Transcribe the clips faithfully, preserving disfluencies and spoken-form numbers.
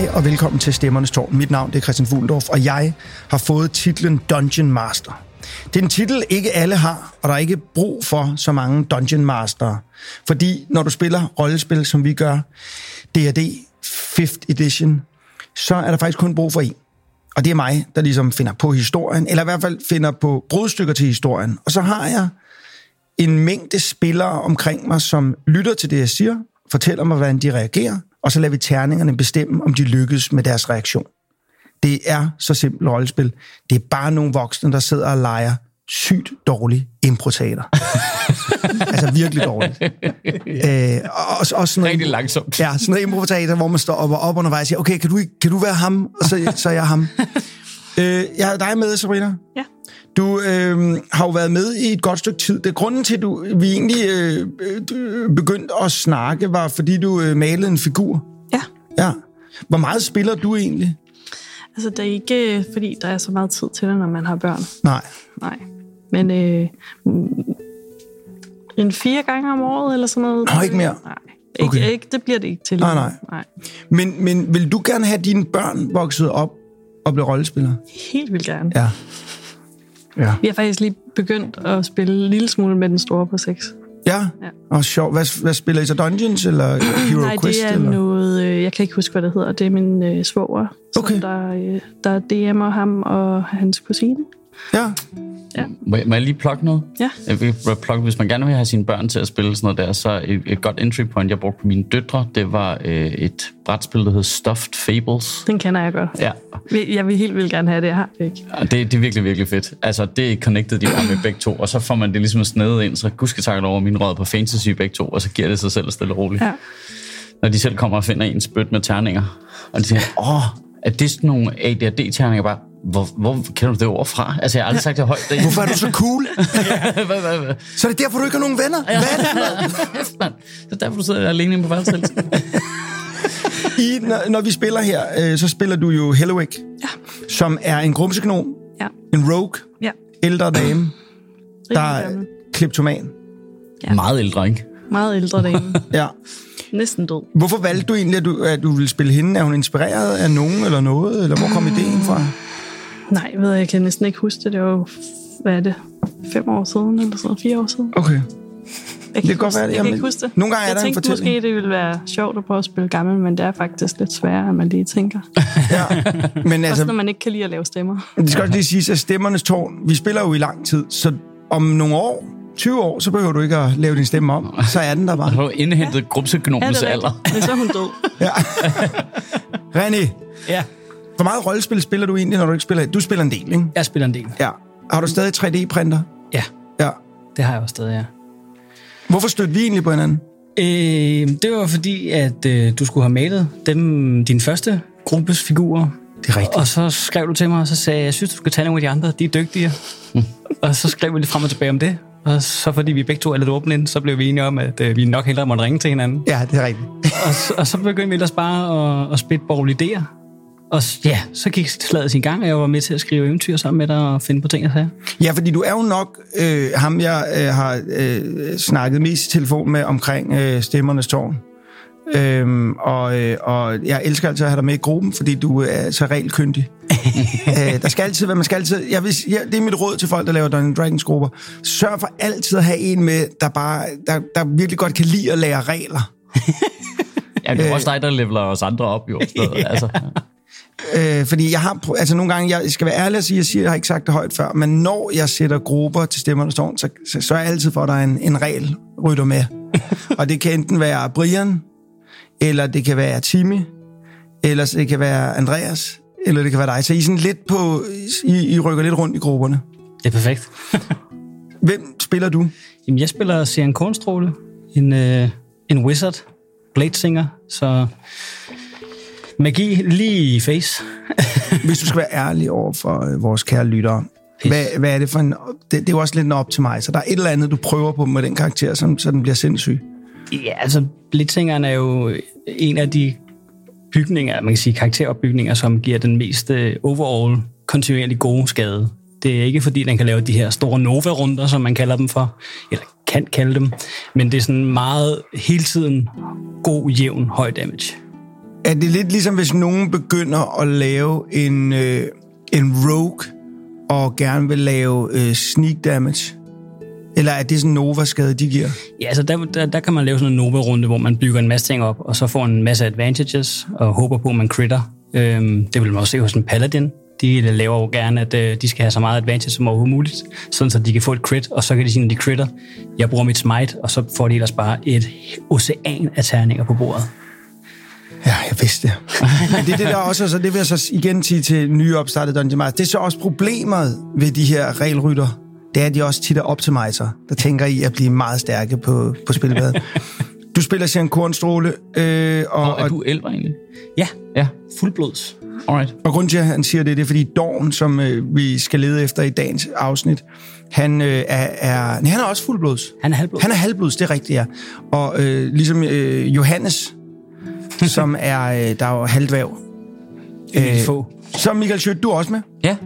Hej og velkommen til Stemmernes Tårn. Mit navn det er Christian Fuglendorf, og jeg har fået titlen Dungeon Master. Det er en titel, ikke alle har, og der er ikke brug for så mange Dungeon Master. Fordi når du spiller rollespil, som vi gør, D og D fifth edition, så er der faktisk kun brug for en. Og det er mig, der ligesom finder på historien, eller i hvert fald finder på brudstykker til historien. Og så har jeg en mængde spillere omkring mig, som lytter til det, jeg siger, fortæller mig, hvordan de reagerer, og så lader vi terningerne bestemme, om de lykkes med deres reaktion. Det er så simpelt rollespil. Det er bare nogle voksne, der sidder og leger sygt dårlige improteater. Altså virkelig dårligt. øh, og, og sådan noget, rigtig langsomt. Ja, sådan noget improteater, hvor man står op og op undervejs og siger, okay, kan du, kan du være ham? Og så, så er jeg ham. øh, jeg har dig med, Sabrina. Ja. Du øh, har jo været med i et godt stykke tid. Det er grunden til, at du, vi egentlig øh, begyndte at snakke, var fordi du øh, malede en figur. Ja. Ja. Hvor meget spiller du egentlig? Altså, det er ikke, fordi der er så meget tid til det, når man har børn. Nej. Nej. Men øh, en fire gange om året, eller sådan noget. Nå, ikke mere? Nej. Ikke, okay. ikke, det bliver det ikke til. Nej, nej. nej. Men, men vil du gerne have dine børn vokset op og blive rollespillere? Helt vildt gerne. Ja. Ja. Vi har faktisk lige begyndt at spille en lille smule med den store på seks. Ja? Ja. Og sjov. Hvad, hvad spiller I så? Dungeons eller Hero Nej, Quest? det er eller? noget, øh, jeg kan ikke huske, hvad det hedder. Det er min øh, svoger, okay. som der, øh, der D M'er ham og hans kusine. Ja. Ja. Må jeg, må jeg lige plukke noget? Ja. Jeg vil plukke, hvis man gerne vil have sine børn til at spille sådan noget der, så et, et godt entry point, jeg brugte på mine døtre, det var øh, et brætspil, der hed Stuffed Fables. Den kender jeg godt. Ja. Jeg vil helt vildt gerne have det, jeg har det ikke. Det, det er virkelig, virkelig fedt. Altså, det er connected de bare med begge to, og så får man det ligesom snedet ind, så gudsketakkelt over min råd på fantasy begge to, og så giver det sig selv stille og roligt. Ja. Når de selv kommer og finder en spyt med terninger, og de siger, åh, er det sådan nogle A D og D-terninger bare? Hvor, hvor kender du det ord fra? Altså, jeg har aldrig sagt det højt. Hvorfor er du så cool? ja, hvad, hvad, hvad? Så er det derfor, du ikke har nogen venner? Ja. Hvad er det for noget? Det er derfor, du sidder alene inde på værelset. I, når, når vi spiller her, øh, så spiller du jo Hellowick, ja. som er en grumsegnom, ja. en rogue, ja. ældre dame, der er kleptoman. Ja. Meget ældre, ikke? Meget ældre dame. ja. Næsten død. Hvorfor valgte du egentlig, at du, at du ville spille hende? Er hun inspireret af nogen eller noget? Eller hvor kom ideen fra? Nej, jeg ved jeg, jeg kan næsten ikke huske det. Det var jo, hvad er det, fem år siden, eller sådan fire år siden. Okay. Jeg det kan godt være det. Jeg kan ikke huske det. Nogle gange er jeg der en fortælling. Jeg tænkte måske, det ville være sjovt at prøve at spille gammel, men det er faktisk lidt sværere, end man lige tænker. ja. Men altså, også når man ikke kan lide at lave stemmer. Det skal også lige siges, at Stemmernes Tårn, vi spiller jo i lang tid, så om nogle år, tyve år, så behøver du ikke at lave din stemme om. Så er den der bare. Du har indhentet ja. grumsegnomens ja, alder. Men så er hun død. ja. René. Ja. Hvor meget rollespil spiller du egentlig, når du ikke spiller? Du spiller en del, ikke? Jeg spiller en del. Ja. Har du stadig tre D-printer? Ja. Ja. Det har jeg også stadig, ja. Hvorfor stødte vi egentlig på hinanden? Øh, det var fordi, at øh, du skulle have malet dem, din første gruppes figurer. Det er rigtigt. Og så skrev du til mig, og så sagde jeg, jeg synes, du skal tage nogle af de andre. De er dygtigere. Mm. Og så skrev vi lidt frem og tilbage om det. Og så fordi vi begge to er lidt åbne ind, så blev vi enige om, at øh, vi nok hellere måtte ringe til hinanden. Ja, det er rigtigt. og, så, og så begyndte vi ellers bare at, at spitballe idéer. Og ja, så gik slaget sin gang, og jeg var med til at skrive eventyr sammen med dig og finde på ting og sager. Ja, fordi du er jo nok øh, ham, jeg øh, har øh, snakket mest i telefon med omkring øh, Stemmernes Tårn. Øhm, og, øh, og jeg elsker altid at have dig med i gruppen, fordi du er så regelkyndig. øh, der skal altid være, man skal altid, jeg vil, ja, det er mit råd til folk, der laver Dungeons Dragons grupper. Sørg for altid at have en med, der bare, der, der virkelig godt kan lide at lære regler. ja, det er også dig, der leveler os andre op, jo. ja. Altså. Øh, fordi jeg har, altså nogle gange, jeg skal være ærlig at sige, jeg siger, jeg har ikke sagt det højt før, men når jeg sætter grupper til Stemmernes Tårn, så, så, så er jeg altid for, at der er en, en regel rytter med. Og det kan enten være Brian, eller det kan være Timmy, eller det kan være Andreas, eller det kan være dig. Så I er sådan lidt på, I, I rykker lidt rundt i grupperne. Det er perfekt. Hvem spiller du? Jamen, jeg spiller Sian Kornstråle, en, øh, en wizard, bladesinger, så magi lige i face. Hvis du skal være ærlig over for øh, vores kære lyttere, hvad, hvad er det for en... Det, det er jo også lidt op til mig, så der er et eller andet, du prøver på med den karakter, som, så den bliver sindssyg. Ja, altså, Blitzingeren er jo en af de bygninger, man kan sige karakteropbygninger, som giver den mest overall kontinuerligt gode skade. Det er ikke fordi, den kan lave de her store Nova-runder, som man kalder dem for, eller kan kalde dem, men det er sådan meget hele tiden god, jævn, høj damage. er det lidt ligesom, hvis nogen begynder at lave en, øh, en rogue, og gerne vil lave øh, sneak damage? Eller er det sådan en Nova-skade, de giver? Ja, altså der, der, der kan man lave sådan en Nova-runde, hvor man bygger en masse ting op, og så får en masse advantages, og håber på, at man critter. Øhm, det vil man også se hos en Paladin. De laver jo gerne, at øh, de skal have så meget advantage som overhovedet muligt, sådan så de kan få et crit, og så kan de sige, når de critter, jeg bruger mit smite, og så får de ellers bare et ocean af terninger på bordet. Ja, jeg vidste det. Men det er det der også, så det vil jeg så igen sige til nye opstartede Dungeon Master. Det er så også problemet ved de her regelrytter. Det er, at de også tit er optimizer, der tænker i at blive meget stærke på, på spilbadet. Du spiller Sjæren Kornstråle. Øh, og, og er du elver egentlig? Ja, ja. Fuldblods. Alright. Og grunden til, at han siger det, det er, fordi Dorn, som øh, vi skal lede efter i dagens afsnit, han, øh, er, er, nej, han er også fuldblods. Han er halvblods. Han er halvblods, det er rigtigt, ja. Og øh, ligesom øh, Johannes, som er, øh, der er jo halvdværg. Øh, få. Så Michael Schødt, du er også med. Ja.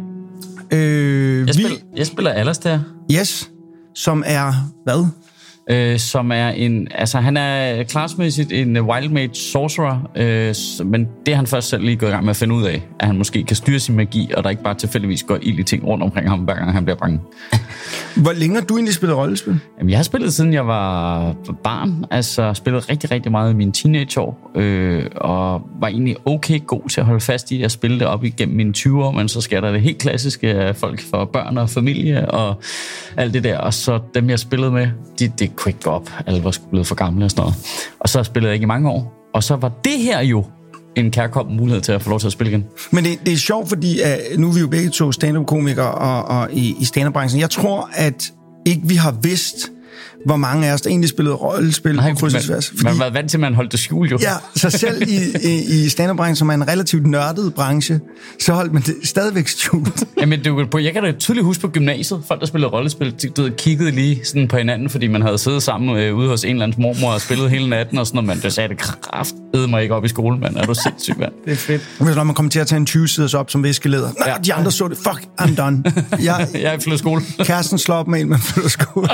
Øh, jeg, spiller, vi, jeg spiller Alastair. Yes, som er hvad? Øh, som er en, altså han er klassmæssigt en Wild Mage Sorcerer, øh, men det er han først selv lige gået i gang med at finde ud af, at han måske kan styre sin magi, og der ikke bare tilfældigvis går ild i ting rundt omkring ham, hver gang han bliver bange. Hvor længe har du egentlig spillet rollespil? Jamen, jeg har spillet siden jeg var barn, altså spillet rigtig, rigtig meget i mine teenageår, øh, og var egentlig okay god til at holde fast i at spille det op igennem mine tyve år, men så sker der det helt klassiske af folk for børn og familie og alt det der, og så dem jeg spillede med, de, det kunne ikke gå op, alle var blevet for gamle og sådan noget. Og så spillede jeg ikke i mange år, og så var det her jo en kærkommen mulighed til at få lov til at spille igen. Men det, det er sjovt, fordi uh, nu er vi jo begge to stand-up-komikere og, og i, i stand-up-branchen. Jeg tror, at ikke vi har vidst, hvor mange af os, der egentlig spillede rollespil Nej, på kryds og tværs. Fordi, man var vant til, at man holdt det skjult jo. Ja, så selv i, i, i stand-up-branchen, som er en relativt nørdet branche, så holdt man det stadigvæk skjult. Jamen, det, jeg kan da tydeligt huske på gymnasiet, folk, der spillede rollespil, de, de kiggede lige sådan på hinanden, fordi man havde siddet sammen øh, ude hos en eller anden mormor og spillet hele natten og sådan noget, men det sagde, det kraftede mig ikke op i skolen, mand. Er du sindssyg, mand? Det er fedt. Hvis når man kommer til at tage en tyve-siders op som viskeleder. Nej, ja. De andre så det. Fuck, I'm done. Jeg, jeg er flyttet skole. Kæresten slår op med en, man flytter skole.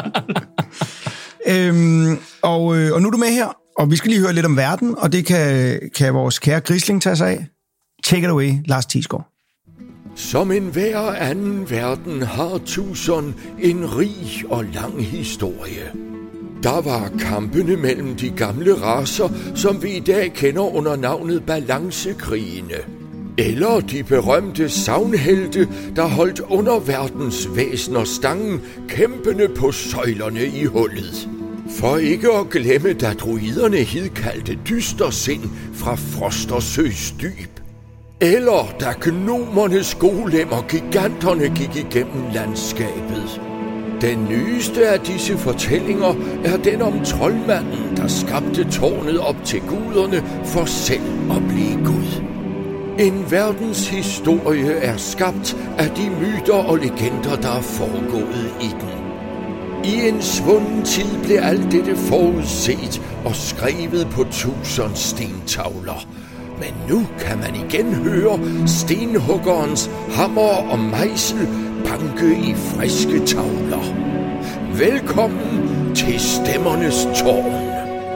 Øhm, og, øh, og nu er du med her, og vi skal lige høre lidt om verden, og det kan, kan vores kære Grisling tage sig af. Take it away, Lars Thiesgaard. Som en hver anden verden har Tucson en rig og lang historie. Der var kampene mellem de gamle racer, som vi i dag kender under navnet balancekrigene. Eller de berømte sagnhelte, der holdt underverdens væsener stangen, kæmpende på søjlerne i hullet. For ikke at glemme, da druiderne hidkaldte dystersind fra Frostersøs dyb. Eller da gnomernes golemmer giganterne gik igennem landskabet. Den nyeste af disse fortællinger er den om troldmanden, der skabte tårnet op til guderne for selv at blive Gud. En verdens historie er skabt af de myter og legender, der er foregået i den. I en svunden tid blev alt dette forudset og skrevet på tusind stentavler. Men nu kan man igen høre stenhuggerens hammer og mejsel banke i friske tavler. Velkommen til Stemmernes Tårn.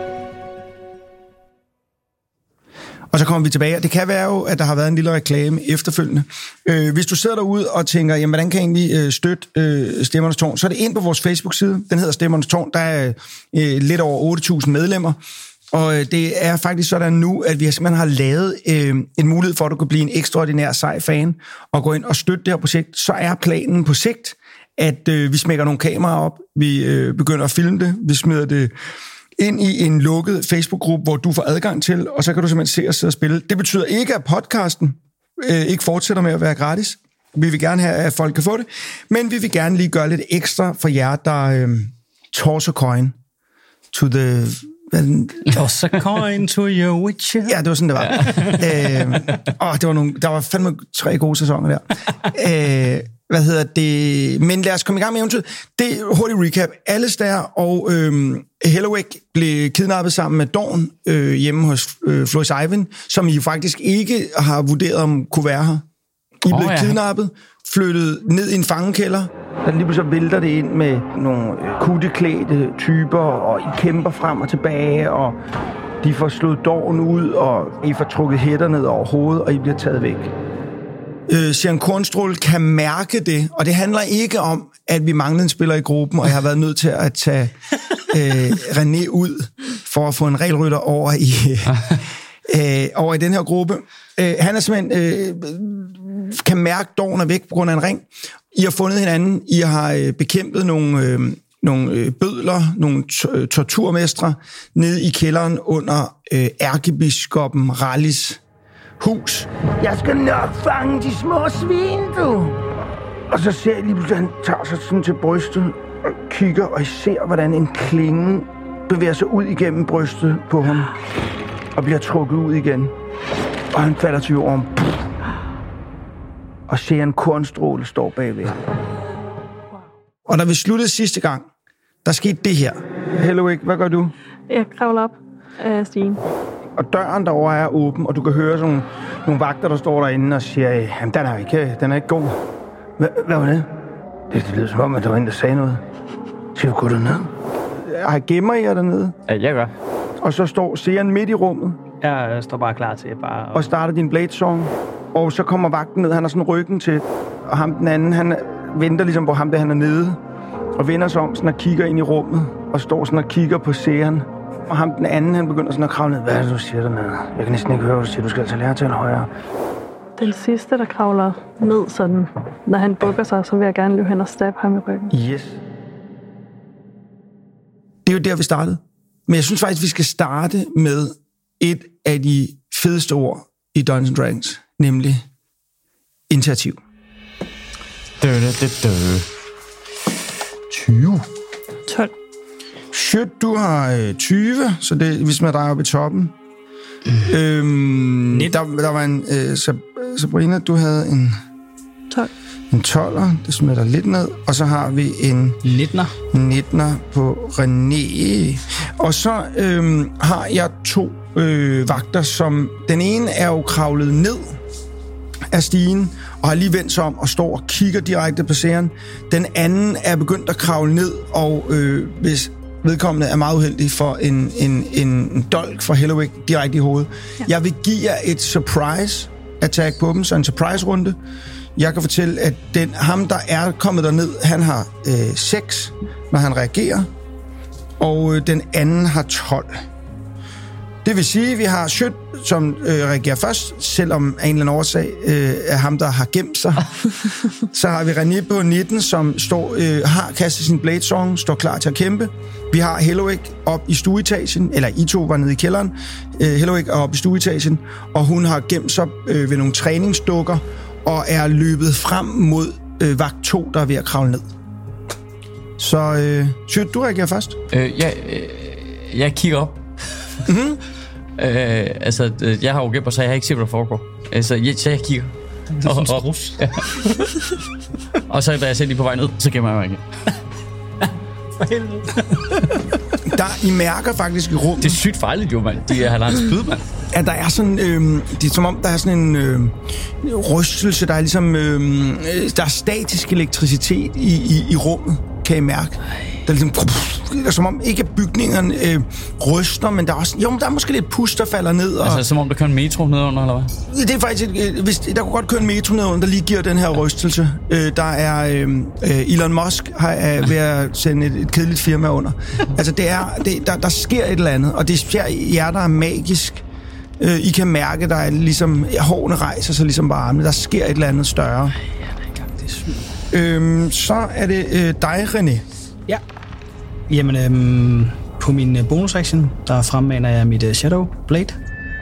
Og så kommer vi tilbage, og det kan være jo, at der har været en lille reklame efterfølgende. Øh, hvis du sidder derude og tænker, jamen, hvordan kan jeg egentlig øh, støtte øh, Stemmernes Tårn, så er det ind på vores Facebook-side. Den hedder Stemmernes Tårn. Der er øh, lidt over otte tusind medlemmer. Og øh, det er faktisk sådan nu, at vi simpelthen har lavet øh, en mulighed for, at du kan blive en ekstraordinær sej fan og gå ind og støtte det her projekt. Så er planen på sigt, at øh, vi smækker nogle kameraer op, vi øh, begynder at filme det, vi smider det ind i en lukket Facebook-gruppe, hvor du får adgang til, og så kan du simpelthen se os sidde og spille. Det betyder ikke, at podcasten øh, ikke fortsætter med at være gratis. Vi vil gerne have, at folk kan få det, men vi vil gerne lige gøre lidt ekstra for jer, der øh, toss a coin to the... Toss a coin to your witcher. Ja, det var sådan, det var. Ja. øh, åh, det var nogle, der var fandme tre gode sæsoner der. øh, hvad hedder det? Men lad os komme i gang med eventyret. Det er hurtigt recap. Alistair og øh, Hellaweg blev kidnappet sammen med Dorn øh, hjemme hos øh, Floris Ivan, som I faktisk ikke har vurderet, om kunne være her. I blev oh, ja. kidnappet, flyttet ned i en fangekælder. Der lige så vælter det ind med nogle kutteklædte typer, og I kæmper frem og tilbage, og De får slået dåren ud, og I får trukket hætter ned over hovedet, og I bliver taget væk. Øh, Sharon Kornstråle kan mærke det, og det handler ikke om, at vi manglede en spiller i gruppen, og jeg har været nødt til at tage øh, René ud, for at få en regelrytter over i, øh, over i den her gruppe. Øh, han er simpelthen, øh, kan mærke, at dåren er væk på grund af en ring. I har fundet hinanden, I har øh, bekæmpet nogle... Øh, nogle øh, bødler, nogle t- torturmestre, nede i kælderen under øh, ærkebiskoppen Rallis hus. Jeg skal nok fange de små svin, du! Og så ser jeg lige pludselig, at han tager sig sådan til brystet og kigger, og I ser, hvordan en klinge bevæger sig ud igennem brystet på ham, og bliver trukket ud igen. Og han falder til jorden. Og Sharon Kornstråle står bagved. Og da vi sluttede sidste gang, der skete det her. Hellowick, hvad gør du? Jeg kravler op af stigen. Og døren derovre er åben, og du kan høre sådan nogle vagter, der står derinde og siger, jamen, den er ikke, den er ikke god. H- hvad var det? Det, det lyder som om, at der var en, der sagde noget. Skal vi gå derned? Har gemmer I jer dernede? Ja, jeg gør. Og så står Sharon midt i rummet. Jeg står bare klar til bare... Og starter din blade song. Og så kommer vagten ned, han har sådan ryggen til. Og ham den anden, han venter ligesom på ham, der han er nede. Og vender sig om sådan og kigger ind i rummet. Og står sådan og kigger på Sharon. Og ham den anden, han begynder sådan at kravle ned. Hvad er det, du siger dernede? Jeg kan næsten ikke høre, hvad du siger. Du skal altså lære at tale højere. Den sidste, der kravler ned sådan, når han bukker sig, så vil jeg gerne løbe hen og stabbe ham i ryggen. Yes. Det er jo der, vi startede. Men jeg synes faktisk, vi skal starte med et af de fedeste ord i Dungeons and Dragons, nemlig initiativ. Dø, dø, dø, dø. tyve. tolv. Shit, du har øh, tyve, så det, vi smider dig op i toppen. Mm. Øhm, der, der var en... Øh, Sabrina, du havde en... tolv. En tolver, det smider dig lidt ned. Og så har vi en... nittener. nittener på René. Og så øhm, har jeg to øh, vagter, som... Den ene er jo kravlet ned af stigen, og har lige vendt sig om og står og kigger direkte på Sharon. Den anden er begyndt at kravle ned, og øh, hvis vedkommende er meget uheldig for en, en, en dolk fra Hellowick direkte i hovedet. Ja. Jeg vil give jer et surprise attack på dem, så en surprise-runde. Jeg kan fortælle, at den, ham, der er kommet derned, han har øh, seks, når han reagerer, og øh, den anden har tolv. Det vil sige, at vi har Sjøt, som øh, reagerer først, selvom af en eller anden årsag øh, er ham, der har gemt sig. Så har vi René på nitten, som står, øh, har kastet sin blade song, står klar til at kæmpe. Vi har Hellowick op i stueetagen, eller I to var nede i kælderen. Øh, Hellowick er op i stueetagen, og hun har gemt sig øh, ved nogle træningsdukker, og er løbet frem mod øh, vagt to, der er ved at kravle ned. Så øh, Sjøt, du reagerer først. Øh, jeg, øh, jeg kigger op. Mm-hmm. øh, altså, jeg har jo gemt, så jeg har ikke set, hvad der foregår. Altså, jeg, så jeg kigger. Og, og, og, ja. Og så da jeg ser lige på vej ned, så gemmer jeg mig igen. For helvede. Der, I mærker faktisk i rummet... Det er sygt farligt jo, mand. De er halvandet spyd, mand. At der er sådan... Øh, det er som om, der er sådan en øh, rystelse, der er ligesom... Øh, der er statisk elektricitet i, i, i rummet, kan I mærke. Der er ligesom... Det er som om, ikke bygningerne øh, ryster, men der er også... Jo, men der er måske lidt pust, der falder ned. Og, altså, som om der kører en metro nedenunder, eller hvad? Det er faktisk... Et, hvis, der kunne godt køre en metro nedenunder, der lige giver den her rystelse. Øh, der er... Øh, Elon Musk har, er ved at sende et, et kedeligt firma under. Altså, det er... Det, der, der sker et eller andet, og det er jer, der er magisk. Øh, I kan mærke, der er ligesom... Hårene rejser sig ligesom bare armene. Der sker et eller andet større. Det er sygt. Øhm, så er det øh, dig, René. Ja. Jamen, øhm, på min bonus-action, der fremmaner jeg mit uh, Shadow Blade.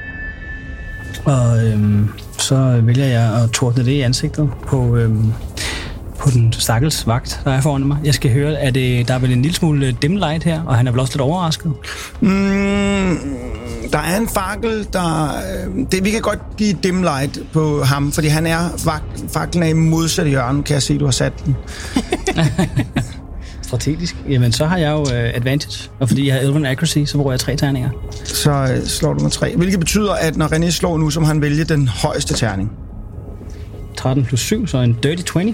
Og øhm, så vælger jeg at tordne det i ansigtet på, øhm, på den stakkels vagt, der er foran mig. Jeg skal høre, at øh, der er vel en lille smule dim light her, og han er vel også lidt overrasket. Mm, der er en fakkel, der... Det, vi kan godt give dim light på ham, fordi han er... Faklen er i modsatte hjørne, kan jeg se, du har sat den. Strategisk. Jamen, så har jeg jo uh, advantage, og fordi jeg har Elven Accuracy, så bruger jeg tre terninger. Så uh, slår du med tre. Hvilket betyder, at når René slår nu, så må han vælge den højeste terning. tretten plus syv, så en dirty tyve.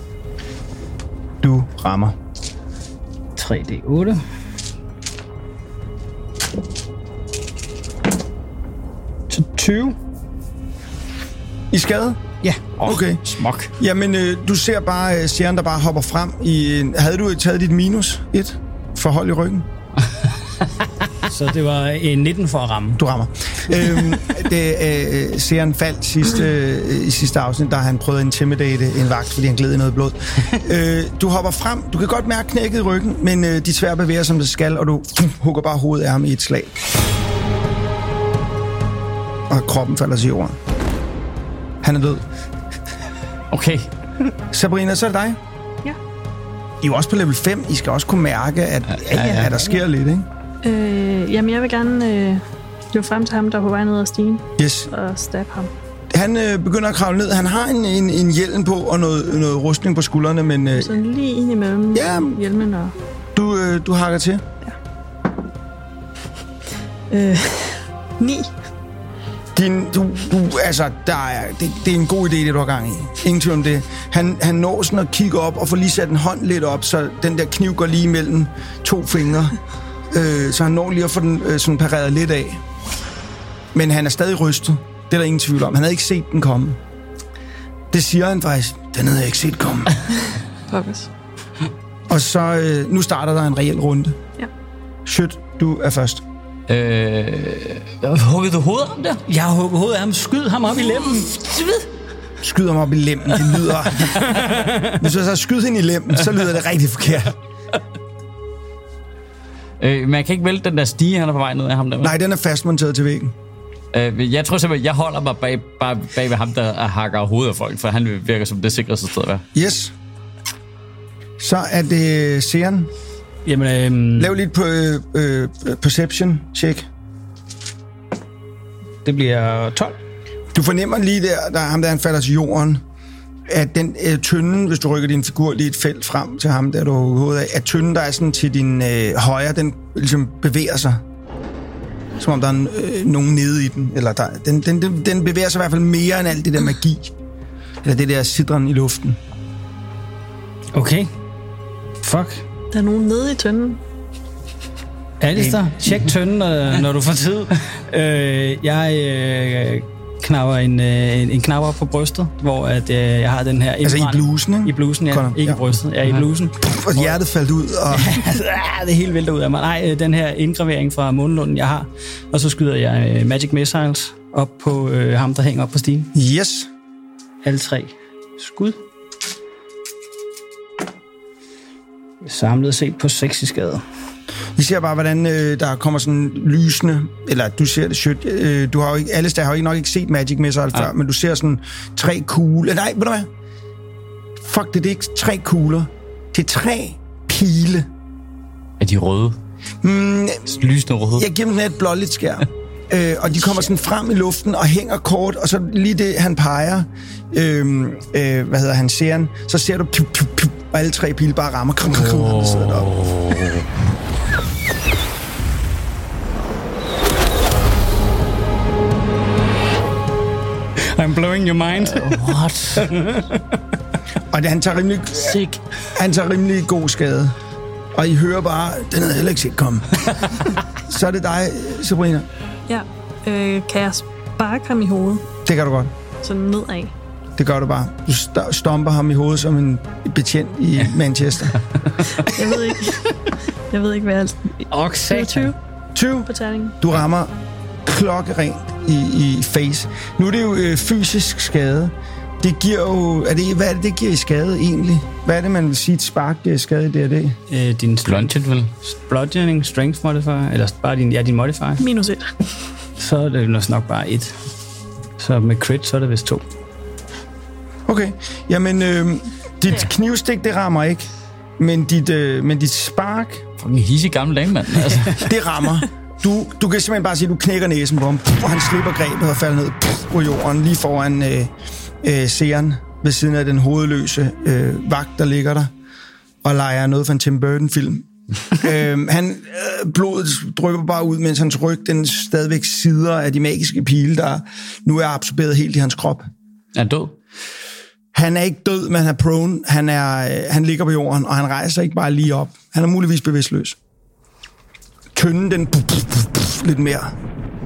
Du rammer. tre d otte. tyve. I skade? Ja. Okay. Smok. Jamen, øh, du ser bare øh, Sharon, der bare hopper frem i en... Havde du taget dit minus et for hold i ryggen? Så det var en nitten for at ramme. Du rammer. øhm, det, øh, Sharon faldt sidste, øh, i sidste afsnit, da han prøvede at intimidate en vagt, fordi han gled i noget blod. øh, du hopper frem. Du kan godt mærke knækket i ryggen, men øh, de svær bevæger som det skal, og du uh, hugger bare hovedet af ham i et slag. Og kroppen falder til jorden. Han er død. Okay. Sabrina, så er det dig. Ja. I er jo også på level fem. I skal også kunne mærke, at, ja, ja, ja, at der sker lidt, ikke? Øh, jamen, jeg vil gerne øh, løbe frem til ham, der er på vej ned ad stigen, Yes. og stab ham. Han øh, begynder at kravle ned. Han har en, en, en hjelm på og noget, noget rustning på skuldrene, men øh, Sådan lige ind imellem Ja. hjelmen og... du, øh, du hakker til. Øh, ni. Din, du, du, altså, der er, det, det er en god idé, det du har gang i. Ingen tvivl om det. Han, han når sådan at kigge op og får lige sat en hånd lidt op, så den der kniv går lige mellem to fingre. øh, så han når lige at få den øh, sådan pareret lidt af. Men han er stadig rystet. Det er der ingen tvivl om. Han havde ikke set den komme. Det siger han faktisk. Den havde jeg ikke set komme. Pokkes. Og så, øh, nu starter der en reel runde. Ja. Shit, du er først. Øh, huggede du hovedet om der? Jeg har hugget hovedet af ham. Skyd ham op i lemmen. Skyder mig op i lemmen. Det lyder... Hvis du så skyder hende i lemmen, så lyder det rigtig forkert. Øh, man kan ikke vælte den der stige, han er på vej ned af ham der. Nej, den er fastmonteret til væggen. Øh, jeg tror simpelthen, jeg holder mig bag, bare bag ved ham, der hakker hovedet af folk, for han virker som det sikreste sted at være. Yes. Så er det Seeren. Jamen, øhm, Lav lidt på øh, øh, perception check. det bliver tolv. Du fornemmer lige der, der ham der han falder til jorden, at den øh, tynde, hvis du rykker din figur lige et felt frem til ham, der du har hovedet af, at tynden, der er sådan til din øh, højre, den ligesom bevæger sig. Som om der er øh, nogen nede i den. Eller der, den, den, den, den bevæger sig i hvert fald mere end alt det der magi. Eller det der sidren i luften. Okay. Fuck. Der er nogen nede i tønden. Alistair, tjek tønden, når, når du får tid. Øh, jeg øh, knapper en, øh, en, en knap op på brystet, hvor at, øh, jeg har den her... Altså i blusen, ikke? I blusen, ja. Godt, Ikke ja. i brystet. Ja, i blusen. Og hjertet faldt ud, og... Det er helt vælter ud af mig. Nej, den her indgravering fra Månelunden, jeg har. Og så skyder jeg øh, Magic Missiles op på øh, ham, der hænger op på stigen. Yes. Alle tre skud. Samlet set på seks i skade. Vi ser bare, hvordan øh, der kommer sådan lysende, eller du ser det shit, øh, du har jo ikke, Alistair har jo ikke nok ikke set Magic Missile før, men du ser sådan tre kugler, nej, ved du hvad? Fuck, det er ikke tre kugler, det er tre pile. Er de røde? Mm, Lysende røde? jeg giver dem et blåligt skær. Øh, og de kommer sådan frem i luften og hænger kort, og så lige det, han peger, øh, øh, hvad hedder han, Seeren, så ser du, piu, piu, piu, og alle tre pile bare rammer, krum, krum, krum, oh. og sidder deroppe. I'm blowing your mind. What? Og det, han tager rimelig, Sick. han tager rimelig god skade. Og I hører bare, den havde heller ikke set komme. Så er det dig, Sabrina. Ja. Øh, kan jeg sparke ham i hovedet? Det kan du godt. Sådan nedad. Det gør du bare. Du st- stomper ham i hovedet som en betjent i Manchester. Jeg ved ikke. Jeg ved ikke, hvad jeg... Okay. tyve tyve. på terningen. Du rammer klokkerent i, i face. Nu er det jo øh, fysisk skade. Det giver jo... Er det, hvad er det, det giver i skade egentlig? Hvad er det, man vil sige, et spark giver i skade i D og D? Øh, din Bludgeon, vel? bludgeoning, strength modifier, eller bare din, ja, din modifier, Minus et. så er det nok bare et. Så med crit, så er det vist to. Okay. Jamen, øh, dit Ja. knivstik, det rammer ikke. Men dit, øh, men dit spark, Fucking hissig gammel dame, mand. Altså. det rammer. Du, du kan simpelthen bare sige, at du knækker næsen på ham, og han slipper grebet og falder ned på jorden, lige foran øh, øh, Seeren, ved siden af den hovedløse øh, vagt, der ligger der, og leger noget fra en Tim Burton-film. øhm, han, øh, blodet drypper bare ud, mens hans ryg, den stadigvæk sider af de magiske pile, der nu er absorberet helt i hans krop. Er han død? Han er ikke død, men han er prone. Han, er, øh, han ligger på jorden, og han rejser ikke bare lige op. Han er muligvis bevidstløs. Tynden, den puff, puff, puff, lidt mere.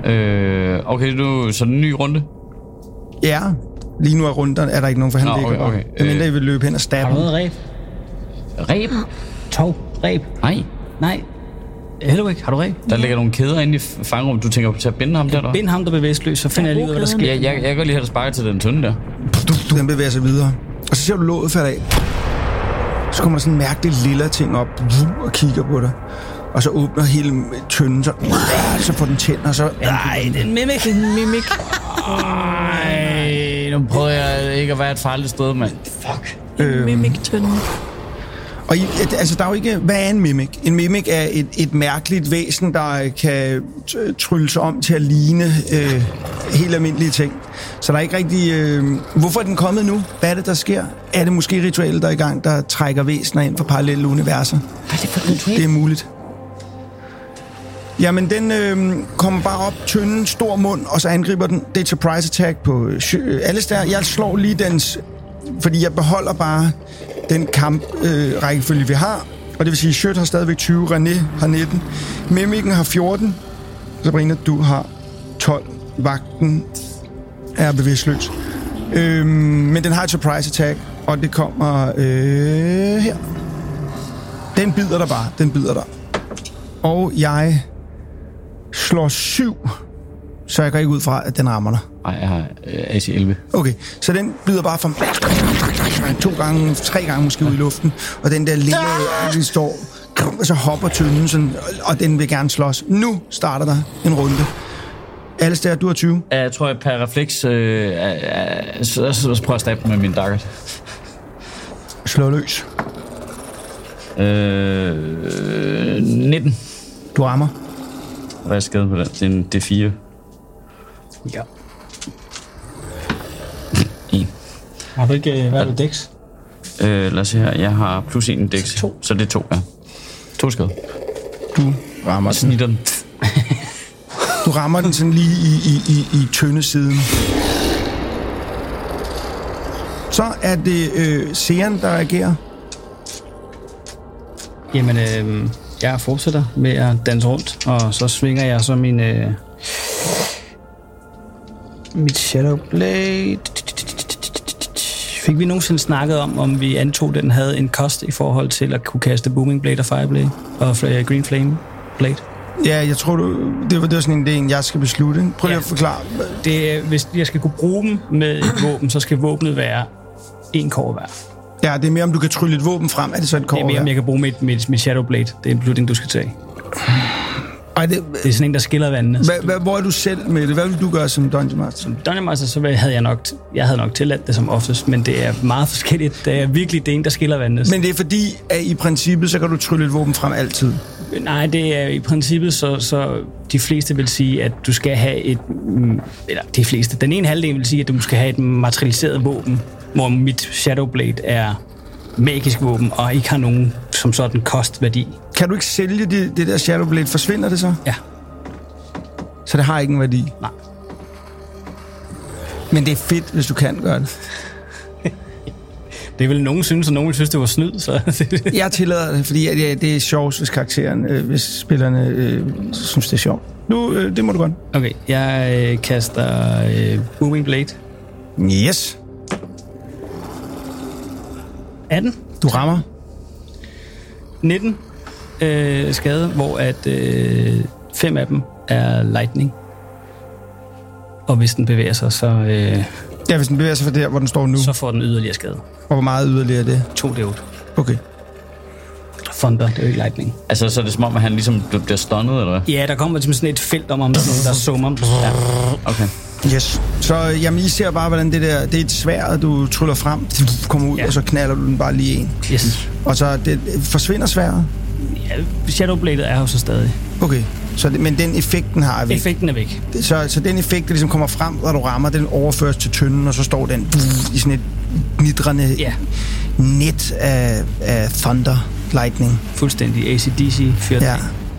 Øh, okay, nu, så den nye runde? Ja, lige nu er runden, er der ikke nogen, for han Nå, ligger okay, okay. Det mindre, I vil løbe hen og stabbe. Har du noget ræb? Ræb? Tov? Ræb? Nej. Nej. Heller ikke. Har du ræb? Der ligger nogle kæder inde i fangerummet. Du tænker på til at binde ham der, der? Bind ham, der er bevidstløs, så finder jeg lige ud af, hvad der sker. Ja, jeg, jeg kan lige have dig sparket til den tynde der. Du, du den bevæger sig videre. Og så ser du låget falde af. Så kommer der sådan en mærkelig lille ting op og kigger på dig. Og så åbner hele tønden, så, så får den tænder, og så... Nej, det er en mimik. En mimik. Ej, nu prøver jeg ikke at være et farligt sted, mand. Fuck. En mimik-tønde. Og I, altså, der er jo ikke... Hvad er en mimik? En mimik er et, et mærkeligt væsen, der kan trylle sig om til at ligne øh, helt almindelige ting. Så der er ikke rigtig... Øh, hvorfor er den kommet nu? Hvad er det, der sker? Er det måske ritualet, der er i gang, der trækker væsener ind fra parallelle universer? Hvad er det for ritual? Det er muligt. Jamen, den øh, kommer bare op, tynden, stor mund, og så angriber den. Det er et surprise attack på øh, Alistair. Jeg slår lige dens... Fordi jeg beholder bare den kamp-rækkefølge, øh, vi har. Og det vil sige, at Sjøt har stadigvæk tyve, René har nitten, Mimikken har fjorten, Sabrina, du har tolv. Vagten er bevidstløs. Øh, men den har et surprise attack, og det kommer øh, her. Den bider der bare, den bider der. Og jeg slår syv, så jeg går ikke ud fra, at den rammer dig. Nej, jeg har øh, A C elleve. Okay, så den bider bare fra to gange, tre gange måske ud i luften, og den der lille, den står, og så hopper tynden, sådan, og den vil gerne slås. Nu starter der en runde. Alistair, du har tyve. Jeg tror, at per refleks, øh, øh, så, så, så prøver jeg at stabbe med min daggert. Slå løs. Øh, nitten. Du rammer. Hvad er skadet på den? Det er en D fire. Ja. en. Har du ikke... Hvad er det, Dex? Øh, lad os se her. Jeg har plus en Dex. To. Så det er to, ja. To skade. Du rammer Og snitter den. Du rammer den sådan lige i, i, i, i tøndesiden. Så er det øh, Sean, der reagerer. Jamen, øh, jeg fortsætter med at danse rundt, og så svinger jeg så min... Øh, mit Shadow Blade. Fik vi nogensinde snakket om, om vi antog, den havde en kost i forhold til at kunne kaste Booming Blade og Fire Blade og Green Flame Blade? Ja, jeg tror, du, det, var, det var sådan en idé, jeg skal beslutte. Prøv lige Ja. at forklare. Det, hvis jeg skal kunne bruge dem med et våben, så skal våbnet være en kår hver. Ja, det er mere, om du kan trylle et våben frem. Er det så et Det er kår? mere, om jeg kan bruge mit, mit, mit Shadow Blade. Det er en beslutning, du skal tage. Ej, det, Det er sådan en, der skiller vandene. hva, hva, hvor er du selv med det? Hvad vil du gøre som Dungeon Master? Dungeon Master, så havde jeg nok, jeg havde nok tilladt det som oftest, men det er meget forskelligt. Det er virkelig det ene, der skiller vandene. Men det er fordi, at i princippet, så kan du trylle et våben frem altid. Nej, det er i princippet, så, så de fleste vil sige, at du skal have et... mm, Eller de fleste. Den ene halvdel vil sige, at du skal have et materialiseret våben, hvor mit Shadow Blade er magisk våben, og ikke har nogen som sådan kostværdi. Kan du ikke sælge det, det der Shadow Blade? Forsvinder det så? Ja. Så det har ikke en værdi? Nej. Men det er fedt, hvis du kan gøre det. Det vil nogen synes, og nogen vil synes, det var snyd. Så Jeg tillader det, fordi at, ja, det er sjovt, hvis karakteren, øh, hvis spillerne øh, synes, det er sjovt. Nu, øh, det må du godt. okay, jeg øh, kaster øh, Booming Blade. Yes. atten. Du rammer. nitten øh, skade, hvor at øh, fem af dem er lightning. Og hvis den bevæger sig, så, øh, Ja, hvis den bevæger sig fra der, hvor den står nu. så får den yderligere skade. Og hvor meget yderligere er det? to D otte. Okay. Thunder, det er jo ikke lightning. Altså, så er det som om, at han ligesom bliver stunnet, eller hvad? Ja, der kommer ligesom sådan et felt om ham, der summer. Ja. Okay. Yes. Så jamen, I ser bare, hvordan det der... Det er et sværd, du tryller frem, kommer ud, Ja. ja. Og så knaller du den bare lige en. Yes. Og så det, forsvinder sværdet? Ja, Shadow Blade er jo så stadig. Okay. Så det, men den effekt, den har er væk. Effekten er væk. Så, så den effekt, der ligesom kommer frem, når du rammer, den overføres til tynden, og så står den i sådan et gnidrende Ja, net af, af thunder, lightning. fuldstændig A C D C fyrt. Ja.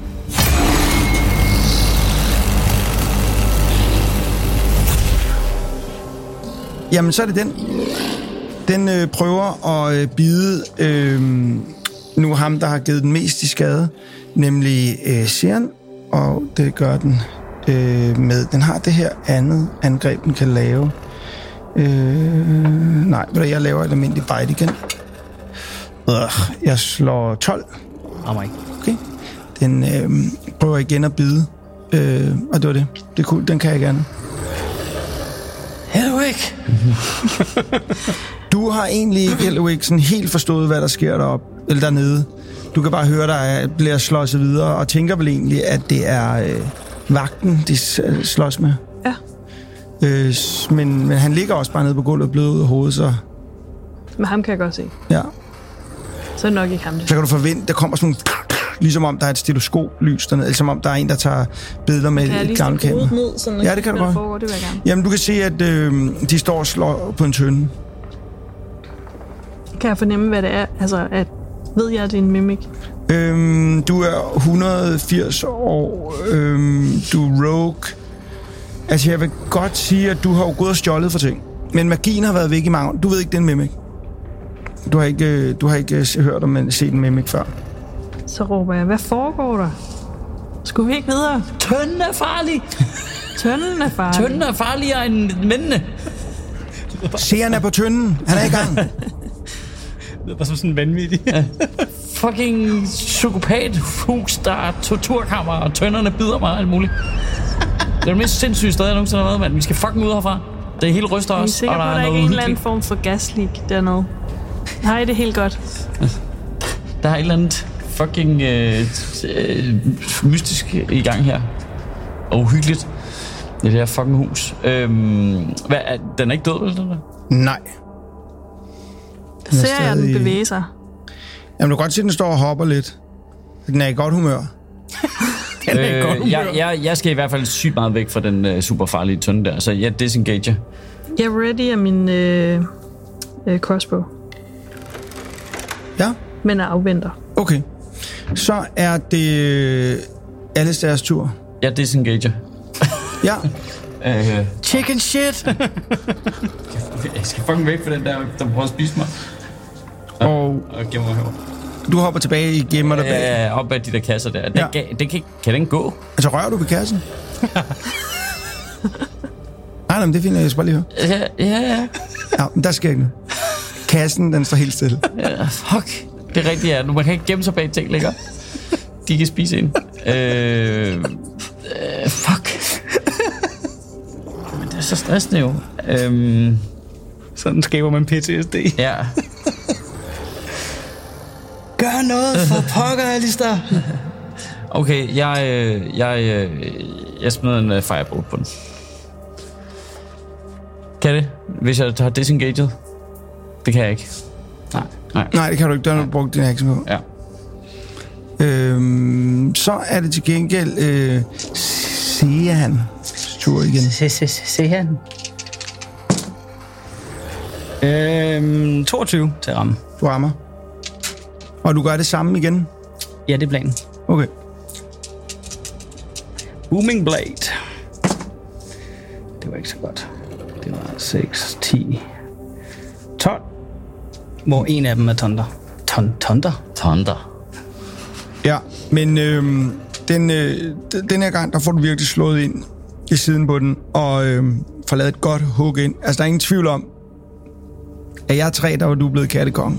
Jamen, så er det den. Den øh, prøver at øh, bide øh, nu ham, der har givet den mest i skade, nemlig øh, Sean, og det gør den øh, med. Den har det her andet angreb, den kan lave. Øh, nej, jeg laver et almindeligt bite igen. Øh, jeg slår tolv. Oh my. Okay. Den øh, prøver igen at bide. Øh, og det var det. Det er cool, den kan jeg gerne. Hedwig! Du har egentlig ikke, Hedwig, sådan helt forstået, hvad der sker deroppe, eller dernede. Du kan bare høre, der bliver slåsset videre, og tænker vel egentlig, at det er øh, vagten, de slås med. Ja. Øh, men, men han ligger også bare nede på gulvet og bløder ud af hovedet, så... Men ham kan jeg godt se. Ja. Så er det nok ikke ham, det. Så kan du forvente, der kommer sådan nogle... Ligesom om der er et stetoskop-lys dernede, eller som om der er en, der tager billeder med et gammelt kamera. Ned, sådan ja, det kan du godt. Foregår, det vil jeg gerne. Jamen, du kan se, at øh, de står og slår på en tønde. Kan jeg fornemme, hvad det er? Altså, at ved jeg, at det er en mimik? Øhm, du er et hundrede og firs år. Øhm, du er rogue. Altså, jeg vil godt sige, at du har jo gået og stjålet for ting. Men magien har været væk i mange. Du ved ikke, det er en mimik. Du har ikke, du har ikke hørt om en set en mimik før. Så råber jeg, hvad foregår der? Skulle vi ikke videre? Tønden er farlig! Tønden er farlig. Tønden er farligere end mændene. Seeren er på tønden. Han er i gang. Det er bare som sådan en vanvittig. Ja. Fucking psykopat hus, der er torturkammer, og tønderne bider mig og alt muligt. Det er det mest sindssyge sted, jeg nogensinde har været, mand. Vi skal fucking ud herfra. Det hele ryster os. Er I sikker på, at der, der ikke er en eller anden form for gasleak dernede? Har I det helt godt? Der er et eller andet fucking øh, øh, mystisk i gang her. Og uhyggeligt. Det her fucking hus. Øhm, hvad, er, den er ikke død, eller den der? Nej. Den ser jeg den bevæge sig. Jamen, du kan godt se, at den står og hopper lidt. Den er i godt humør. den er i godt humør. Jeg, jeg, jeg skal i hvert fald sygt meget væk fra den uh, super farlige tønde der, så jeg disengager. Jeg er ready af min øh, øh, crossbow. Ja. Men er afventer. Okay. Så er det alles deres tur. Jeg disengager. Ja. uh, Chicken shit! Jeg skal fucking væk fra den der, der prøver at spise mig. Og, og gemmer mig herovre. Du hopper tilbage i gemmer der bag. Ja, op ad de der kasser der. Den, ja. den kan, kan den gå? Altså, rører du ved kassen? Nej, nej, men det finder jeg, jeg skal bare lige høre. Ja, ja, ja. Ja, men der sker ikke noget. Kassen, den står helt stille. Ja, fuck. Det er rigtigt, ja. Nu man kan ikke gemme sig bag ting længere. De kan spise en. Øh, øh, fuck. Men det er så stressende jo. Øhm, Sådan skaber man P T S D. Ja. Gør noget for pokker, Alistair. Okay, jeg, jeg, jeg smider en firebolt på den. Kan det? Hvis jeg har disengaged? Det kan jeg ikke. Nej. Nej, Nej det kan du ikke. Der har du brugt din action på. Ja. Øhm, så er det til gengæld øh, Sehan tur igen. Se, se, se, se han. Øhm, toogtyve til at ramme. Du rammer. Og du gør det samme igen? Ja, det er planen. Okay. Booming Blade. Det var ikke så godt. Det var seks, ti, tolv. Hvor en af dem er Thunder. Ton, Thunder? Thunder. Ja, men øhm, den, øh, den her gang, der får du virkelig slået ind i siden på den, og øhm, får lavet et godt hug ind. Altså, der er ingen tvivl om, at jeg er tre, der var du blevet kattekonge.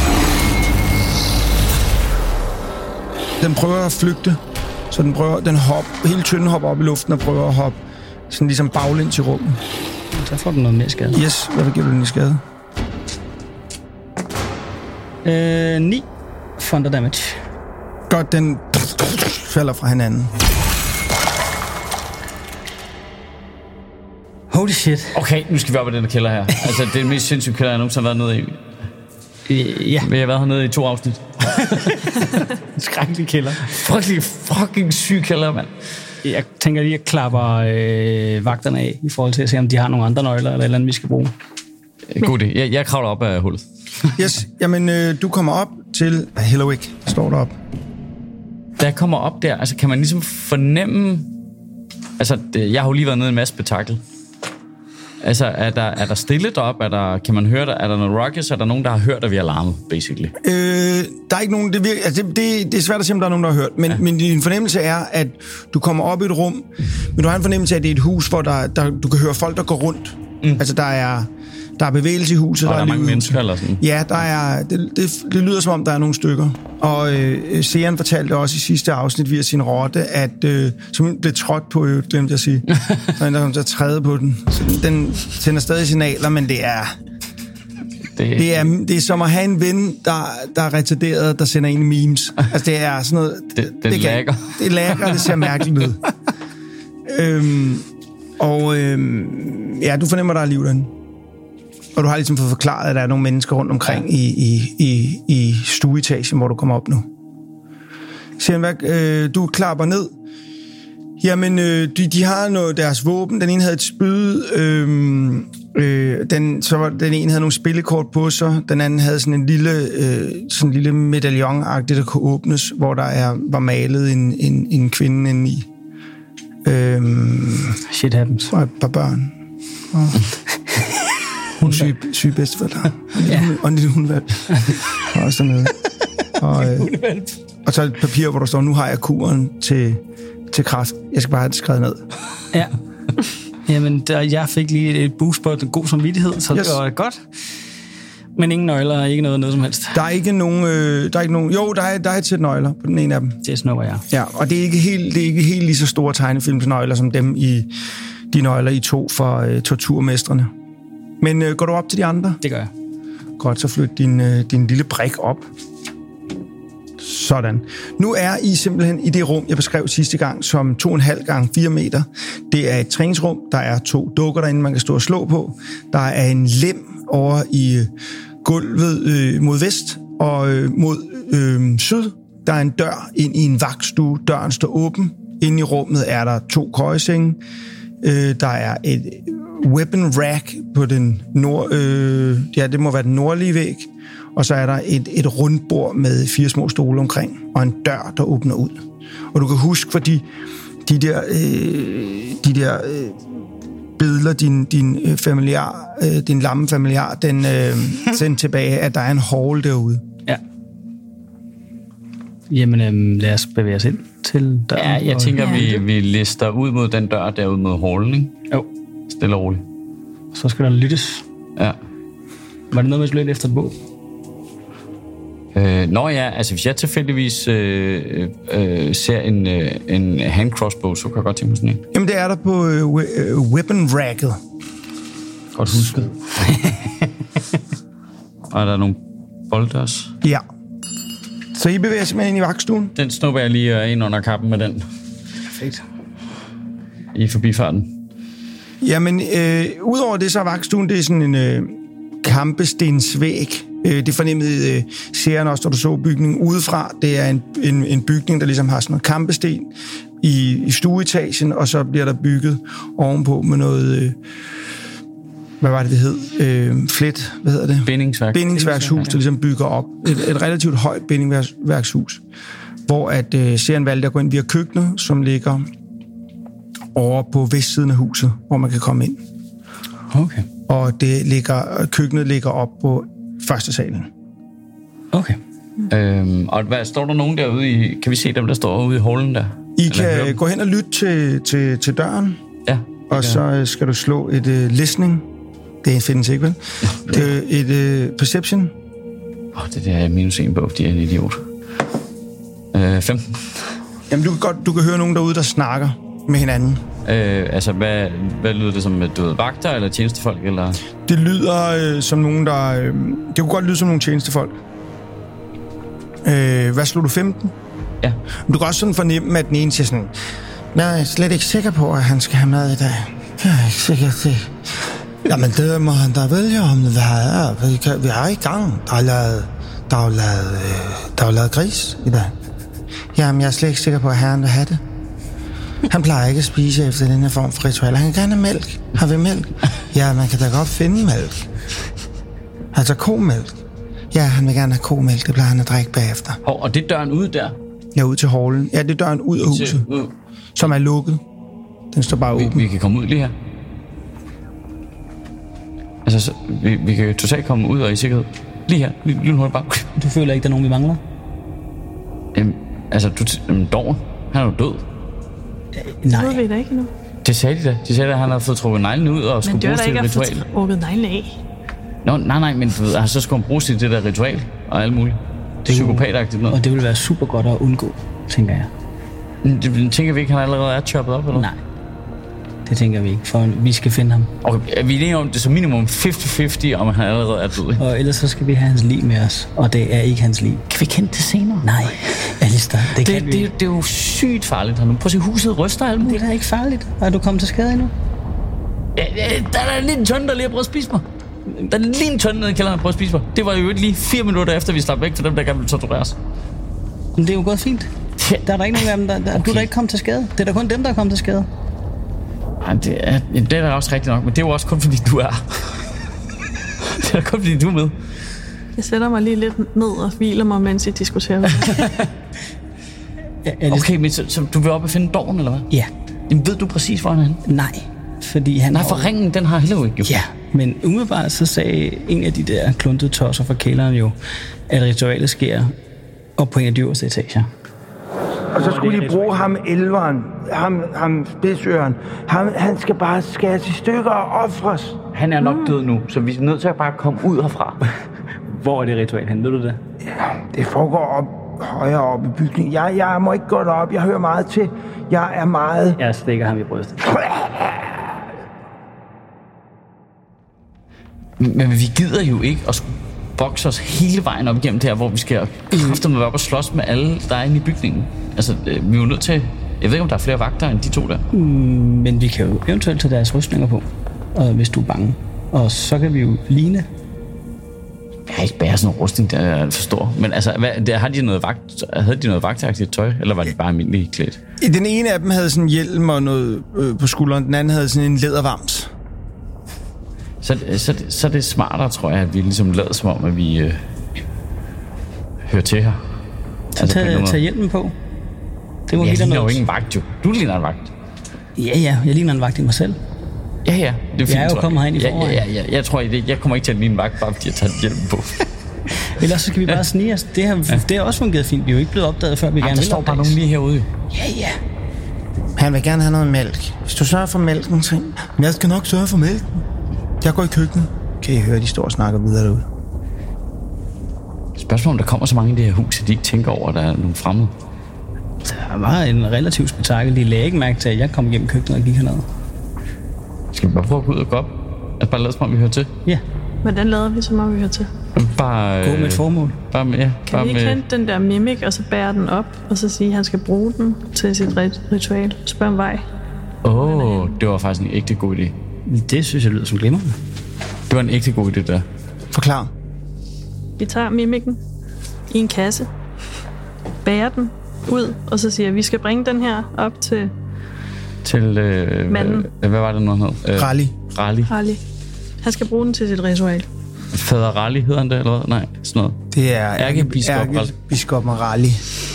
Den prøver at flygte, så den prøver, den hopper, hele tynden hopper op i luften og prøver at hoppe sådan ligesom baglæns i rummet. Så får den noget mere skade. Yes, hvad giver du den i skade? Øh, ni thunder damage. Godt, den falder fra hinanden. Holy shit. Okay, nu skal vi op i den der kælder her. Altså, det er den mest sindssyge kælder, jeg nogensinde har været nede i. Ja. Vi har været hernede i to afsnit. En skrækkelig kælder. Fucking, fucking syg kælder, mand. Jeg tænker lige, at jeg klapper øh, vagterne af, i forhold til at se, om de har nogle andre nøgler, eller et eller andet, vi skal bruge. God idé. Jeg, jeg kravler op af hullet. Yes, jamen øh, du kommer op til Hedwig, der står deroppe. Da jeg kommer op der, altså kan man ligesom fornemme... Altså, det, jeg har jo lige været nede i en masse spektakel. Altså, er der, er der stille deroppe? Er der, kan man høre der? Er der noget ruckus? Er der nogen, der har hørt, at vi har larmet, basically? Øh, der er ikke nogen... Det, virker, altså det, det, det er svært at sige, om der er nogen, der har hørt. Men, ja. men din fornemmelse er, at du kommer op i et rum, men du har en fornemmelse af, at det er et hus, hvor der, der, du kan høre folk, der går rundt. Mm. Altså, der er... Der er bevægelse i huset. Og der, der er, er mange mennesker eller sådan? Ja, der er, det, det, det lyder som om, der er nogle stykker. Og øh, seeren fortalte også i sidste afsnit via sin rotte, at øh, som blev trådt på, øh, glemte jeg at sige. Så der kom til at træde på den. Så den sender stadig signaler, men det er... Det, det, er, det er som at have en ven, der, der er retarderet, der sender en memes. Altså, det er sådan noget... Det, det, det lækker. Det lækker, det ser mærkeligt ud. øhm, og øhm, ja, du fornemmer, der er liv derinde. Og du har ligesom fået forklaret, at der er nogle mennesker rundt omkring ja. i, i, i, i stueetagen, hvor du kommer op nu. Siger han, øh, du klapper ned. Jamen, øh, de, de har noget, deres våben. Den ene havde et spyd. Øh, øh, den, så var, den ene havde nogle spillekort på sig. Den anden havde sådan en lille, øh, sådan en lille medaljon-agtigt, der kunne åbnes, hvor der er, var malet en, en, en kvinde inde i. Øh, Shit happens. Og et par børn. Og hun syge, syge bedsteforældre. Og en lille hundvalp. Og også dernede. Og, øh, og så et papir, hvor der står, nu har jeg kuren til, til kræft. Jeg skal bare have det skrevet ned. Ja. Jamen, der, jeg fik lige et boost på en god samvittighed, så yes. det var godt. Men ingen nøgler, ikke noget, noget som helst. Der er ikke nogen... Øh, der er ikke nogen jo, der er, der er et sæt nøgler på den ene af dem. Det snupper jeg. Ja, og det er ikke helt, det er ikke helt lige så store tegnefilmsnøgler, som dem i de nøgler, I to for øh, torturmestrene. Men øh, går du op til de andre? Det gør jeg. Godt, så flyt din, øh, din lille brik op. Sådan. Nu er I simpelthen i det rum, jeg beskrev sidste gang, som to komma fem gange fire meter. Det er et træningsrum. Der er to dukker derinde, man kan stå og slå på. Der er en lem over i øh, gulvet øh, mod vest og øh, mod øh, syd. Der er en dør ind i en vagtstue. Døren står åben. Inde i rummet er der to køjesenge. Øh, der er et weapon rack på den nord, øh, ja, det må være den nordlige væg, og så er der et, et rundbord med fire små stole omkring, og en dør, der åbner ud. Og du kan huske, fordi de der, øh, de der øh, billeder, din, din øh, familiar, øh, din lamme familiar, den øh, sendte tilbage, at der er en hall derude. Ja. Jamen, øh, lad os bevæge os ind til døren. Ja, jeg tænker, vi, vi lister ud mod den dør derude mod hallen, ikke? Jo. Stille og roligt. Så skal der lyttes. Ja. Var det noget, man skulle lidt efter et bog? Øh, nå ja, altså hvis jeg tilfældigvis øh, øh, ser en, øh, en handcrossbow, så kan jeg godt tænke mig sådan en. Jamen det er der på øh, weapon racket. Godt husket. Og er der nogle bolde også? Ja. Så I bevæger sig med ind i vagtstuen? Den snupper jeg lige ind under kappen med den. Perfekt. I forbifarten. Jamen, øh, udover det, så er vagtstuen, det er sådan en øh, kampestensvæg. Øh, det fornemmede øh, seeren også, da du så bygningen udefra. Det er en, en, en bygning, der ligesom har sådan noget kampesten i, i stueetagen, og så bliver der bygget ovenpå med noget... Øh, hvad var det, det hed? Øh, flet, hvad hedder det? Bindingsværk. Bindingsværkshus, der ligesom bygger op. Et, et relativt højt bindingsværkshus, hvor at øh, serien valgte at gå ind via køkkenet, som ligger over på vestsiden af huset, hvor man kan komme ind. Okay. Og det ligger, køkkenet ligger op på første salen. Okay. Øhm, og hvad, står der nogen derude i... Kan vi se dem, der står ude i hallen der? I Eller kan gå hen og lytte til, til, til døren. Ja. Og så skal du slå et uh, listening. Det findes ikke, vel? Ja, det... Et uh, perception. Åh, oh, det der er minus en på, fordi jeg er en idiot. Øh, femten. Jamen, du kan godt du kan høre nogen derude, der snakker med hinanden. Øh, altså, hvad, hvad lyder det som? Du ved, vagter eller tjenestefolk? Eller? Det lyder øh, som nogen, der... Øh, det kunne godt lyde som nogle tjenestefolk. Øh, hvad slog du? femten? Ja. Men du kan også sådan fornemme, at den ene siger sådan... Jeg er slet ikke sikker på, at han skal have mad i dag. Jeg er ikke sikker til... Jamen, det må han da vælge om, hvad er. Vi, kan, vi er i gang. Der er lavet, der er lavet, øh, der er lavet gris i dag. Jamen, jeg er slet ikke sikker på, at herren vil have det. Han plejer ikke at spise efter den her form for ritual. Han kan gerne have mælk. Har vi mælk? Ja, man kan da godt finde mælk. Altså komælk. Ja, han vil gerne have komælk. Det plejer han at drikke bagefter. Og, og det er døren ud der? Ja, ud til hallen. Ja, det er døren ud af huset. Som er lukket. Den står bare vi, åben. Vi kan komme ud lige her. Altså, så, vi, vi kan jo totalt komme ud og i sikkerhed. Lige her, lige, lige nu bare. Du føler ikke, der er nogen, vi mangler? Øhm, altså, du... Øhm, Dorn, han er jo død. Det Nej. ved vi da ikke endnu. Det sagde de da. De sagde, at han havde fået trukket neglene ud og skulle bruges til et ritual. Men det var da ikke at få trukket neglene af. Nå, nej, nej, men du ved, altså, så skulle han bruges til det der ritual og alt muligt. Det er psykopatagtigt noget. Og det vil være super godt at undgå, tænker jeg. Det tænker vi ikke, han allerede er choppet op, eller? Nej. Det tænker vi ikke, for vi skal finde ham. Okay, er vi enige om, det er som minimum halvtreds halvtreds, om han allerede er død? Og ellers så skal vi have hans lig med os, og det er ikke hans lig. Kan vi kende det senere? Nej, Alistair, det, det kan Det, vi det, det er jo sygt farligt. Prøv at se, huset ryster alt Det muligt. er da ikke farligt. Er du kommet til skade endnu? Ja, ja, der er lige en tønde, der lige har prøvet at spise mig. Der er lige en tønde nede i kælderen, der har prøvet at spise mig. Det var jo lige fire minutter efter, vi slap væk fra dem, der gerne ville tortureres. Men det er jo gået fint. Der er der ikke nogen af dem, der, der okay. Du er da ikke kommet til skade. Det er da kun dem, der er kommet til skade. Ja, det, er, det er da også rigtigt nok, men det er jo også kun fordi, du er. Det er da kun fordi, du er med. Jeg sætter mig lige lidt ned og hviler mig, mens I diskuterer. Ja, Okay, men så, så du vil op og finde Dorn, eller hvad? Ja. Jamen, ved du præcis, hvor han er henne? Nej, fordi han... Nej, for ringen, den har heller ikke jo. Ja, men umiddelbart så sagde en af de der kluntede tosser fra kælderen jo, at ritualet sker op på en af de øverste etager. Og så skulle de bruge ham elveren, ham, ham spidsøren. Ham, han skal bare skæres i stykker og ofres. Han er nok død nu, så vi er nødt til at bare komme ud herfra. Hvor er det ritual hen? Ved du det? Ja, det foregår op, højere op i bygningen. Jeg, jeg må ikke gå derop, jeg hører meget til. Jeg er meget... Jeg stikker ham i brystet. Men vi gider jo ikke at skulle bokse os hele vejen op igennem det her, hvor vi skal kraftedeme op og slås med alle, der er inde i bygningen. Altså, vi er jo nødt til... Jeg ved ikke, om der er flere vagter end de to der. Men vi kan jo eventuelt tage deres rustninger på, og hvis du er bange. Og så kan vi jo ligne. Jeg har ikke bæret sådan en rustning, der er for stor. Men altså, hvad, der, har de noget vagt, havde de noget vagtagtigt tøj, eller var de bare almindeligt klædt? Den ene af dem havde sådan en hjelm og noget øh, på skulderen, den anden havde sådan en lædervams. Så, så, så er det smartere, tror jeg, at vi ligesom lader som om, at vi øh, hører til her. Så altså, tag, tag hjelmen på. Det må jeg vi da ligner jo noget. ikke en vagt, jo. Du ligner en vagt. Ja, ja, jeg ligner en vagt i mig selv. Ja, ja. Det er fint, jeg er jo kommet herind i ja, forvejen. ja, ja, ja, jeg tror, jeg, jeg kommer ikke til at ligne en vagt, bare fordi jeg tager hjelmen på. Ellers så skal vi bare snige os. Det har, ja. det har også fungeret fint. Vi er jo ikke blevet opdaget, før vi Jamen, gerne der vil står bare opdages. nogen lige herude. Ja, ja. Han vil gerne have noget mælk. Hvis du sørger for mælken, så... Men jeg skal nok sørge for mælken. Jeg går i køkkenet. Kan I høre, de står og snakker videre derude? Spørgsmålet om der kommer så mange i det her hus, at de ikke tænker over, at der er nogle fremmede. Der var en relativt spektakel. De lagde ikke mærke til, at jeg kom igennem køkkenet og gik hernede. Skal vi bare prøve at gå ud og gå op? Altså bare lade som om, vi hører til? Ja, Hvordan lader vi, som om vi hører til? Bare, gå med et formål. Bare med, ja, Kan bare vi ikke med, hente den der mimik, og så bære den op, og så sige, at han skal bruge den til sit rit- ritual? Spørg om vej. Åh, oh, det var faktisk en ægte god idé. Det synes jeg lyder som glimrende. Det var en ægte god idé, der. Forklar. Vi tager mimikken i en kasse, bærer den ud, og så siger, at vi skal bringe den her op til Til, øh, Manden. hvad, hvad var det nu, han hed? Øh, Rally. Rally. Harley. Han skal bruge den til sit ritual. Fader Rally hedder han det, eller hvad? Nej, sådan noget. Det er Ærkebiskop Rally. Ærkebiskoppen Rally.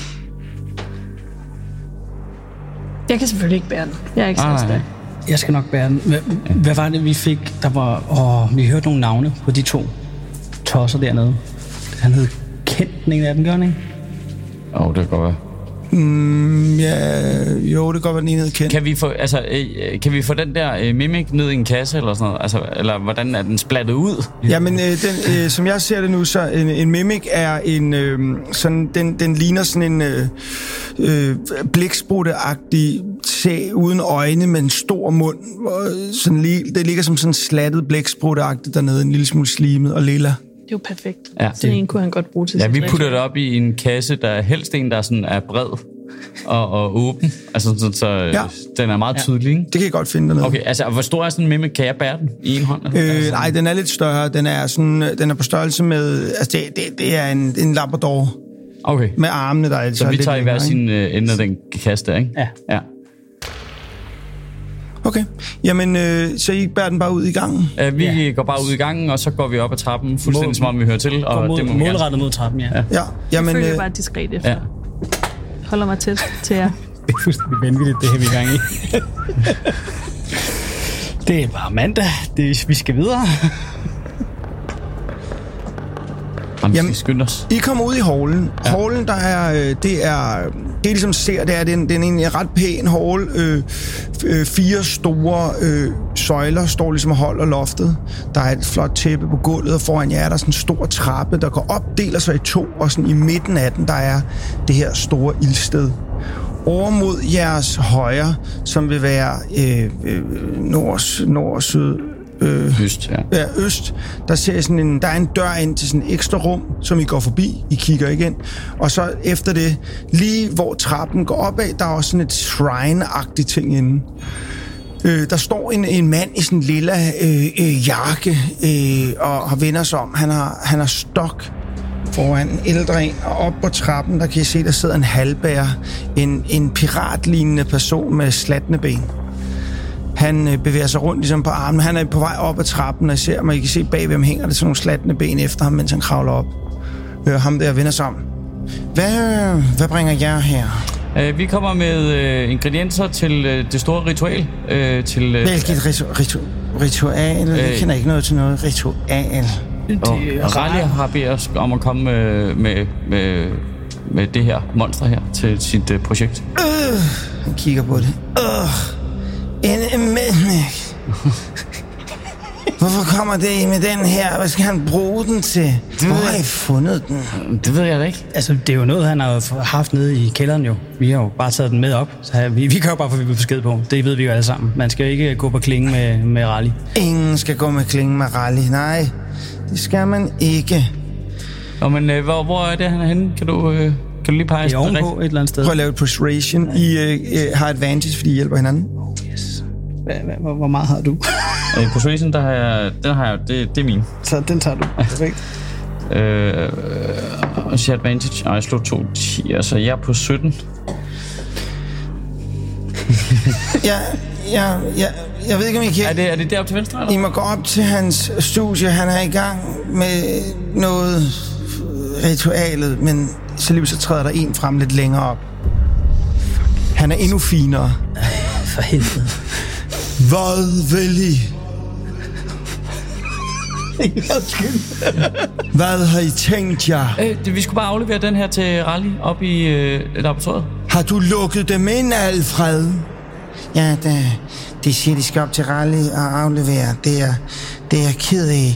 Jeg kan selvfølgelig ikke bære den. Jeg er ikke Ah, så nej. stærk. Jeg skal nok bære den. Hvad, hvad var det, vi fik? Der var... Åh, vi hørte nogle navne på de to tosser dernede. Han hed Kent, den ene af dem, gør han ikke? Åh, oh, det kan godt være. Mm, ja, jo, det kan godt være, den ene hed kendt. Kan vi få, altså, øh, kan vi få den der øh, mimik ned i en kasse, eller sådan noget? Altså, eller hvordan er den splattet ud? Jamen, øh, den, øh, som jeg ser det nu, så en, en mimik er en øh, sådan, den, den ligner sådan en øh, øh, blæksprutte-agtig sag uden øjne med en stor mund. Og sådan lige, det ligger som sådan slattet blæksprutte-agtigt dernede, en lille smule slimet og lilla. Det er jo perfekt. Ja. Sådan en kunne han godt bruge til Ja, sit vi ritual. putter det op i en kasse, der er helst en, der sådan er bred og, og åben. Altså, så, så Ja. den er meget tydelig, ikke? Det kan jeg godt finde dernede. Okay, altså, hvor stor er sådan en mimik? Kan jeg bære den i en hånd? Øh, altså, nej, den er lidt større. Den er, sådan, den er på størrelse med... Altså, det, det, det er en, en labrador okay, med armene, der er så vi lidt tager i hver længere, ikke? sin øh, ende af den kasse der, ikke? Ja. Ja. Okay. Jamen, øh, så I bærer den bare ud i gangen? Uh, vi Ja. går bare ud i gangen, og så går vi op ad trappen, fuldstændig Mål- som om vi hører til, og Og mod, det må vi gerne. målrettet mod trappen, ja. ja. Ja. Jeg Jamen, følger øh, bare diskret efter. Ja. Holder mig tæt til jer. Det er fuldstændig vanvittigt, det her vi er i gang i. Det er bare mandag. Det, vi skal videre. Jamen, Jamen, vi skynder os. I kommer ud i hallen. Ja. Hallen, der er, øh, det er, det er ligesom ser, det er, det er, en, det er en ret pæn hall. Øh, øh, fire store øh, søjler står ligesom og holder loftet. Der er et flot tæppe på gulvet, og foran jer er der sådan en stor trappe, der går op, deler sig i to, og sådan i midten af den, der er det her store ildsted. Over mod jeres højre, som vil være øh, øh, nord, nord og syd, Øh, Øst, ja. ja, øst, der ser sådan en, der er en dør ind til sådan et ekstra rum, som I går forbi. I kigger igen. Og så efter det, lige hvor trappen går opad, der er også sådan et shrine-agtigt ting inde. Øh, der står en, en mand i sådan en lilla øh, øh, jakke øh, og har vendt sig om. Han har, han har stok foran en ældre en, og op på trappen, der kan I se, der sidder en halvbær, en, en piratlignende person med slatne ben. Han øh, bevæger sig rundt ligesom på armen. Han er på vej op ad trappen, og I ser, man I kan se bagved ham hænger der sådan nogle slatne ben efter ham, mens han kravler op. Øh, ham der vender sig om. Hvad, hvad bringer jer her? Uh, vi kommer med uh, ingredienser til uh, det store ritual. Uh, til, uh, Hvilket ritu- ritu- ritual? Øh, jeg kender ikke noget til noget ritual. Og Rally har bedt os om at komme med, med, med, med det her monster her til sit uh, projekt. Øh, han kigger på det. Øh. En medmæk. Hvorfor kommer det med den her? Hvad skal han bruge den til? Hvor har I fundet den? Det ved jeg da ikke. Altså, det er jo noget, han har haft nede i kælderen jo. Vi har jo bare taget den med op. Så vi, vi kører bare, for vi vil besked på. Det ved vi jo alle sammen. Man skal jo ikke gå på klinge med, med Rally. Ingen skal gå med klinge med Rally. Nej, det skal man ikke. Nå, men øh, hvor, hvor er det, han er henne? Kan du, øh, kan du lige pege? Det er ovenpå et eller andet sted. Prøv at lave et persuasion. I øh, har advantage, fordi I hjælper hinanden. Yes. Hvor, hvor meget har du? Øh, persuasion, der har jeg, den har jeg, det, det er min. Så den tager du. Perfekt. Øh, og så advantage, og jeg slog to ti, så jeg er på sytten. ja, ja, ja, jeg ved ikke, om I kan... Er det, er det deroppe til venstre, eller? I må gå op til hans studie. Han er i gang med noget ritualet, men så lige så træder der en frem lidt længere op. Han er endnu finere. For helvede. Hvad vil I? Hvad har I tænkt jer? Øh, det, vi skulle bare aflevere den her til Rally op i øh, laboratoriet. Har du lukket dem ind, Alfred? Ja, det, de siger, de skal op til Rally og aflevere. Det er, det er jeg ked af.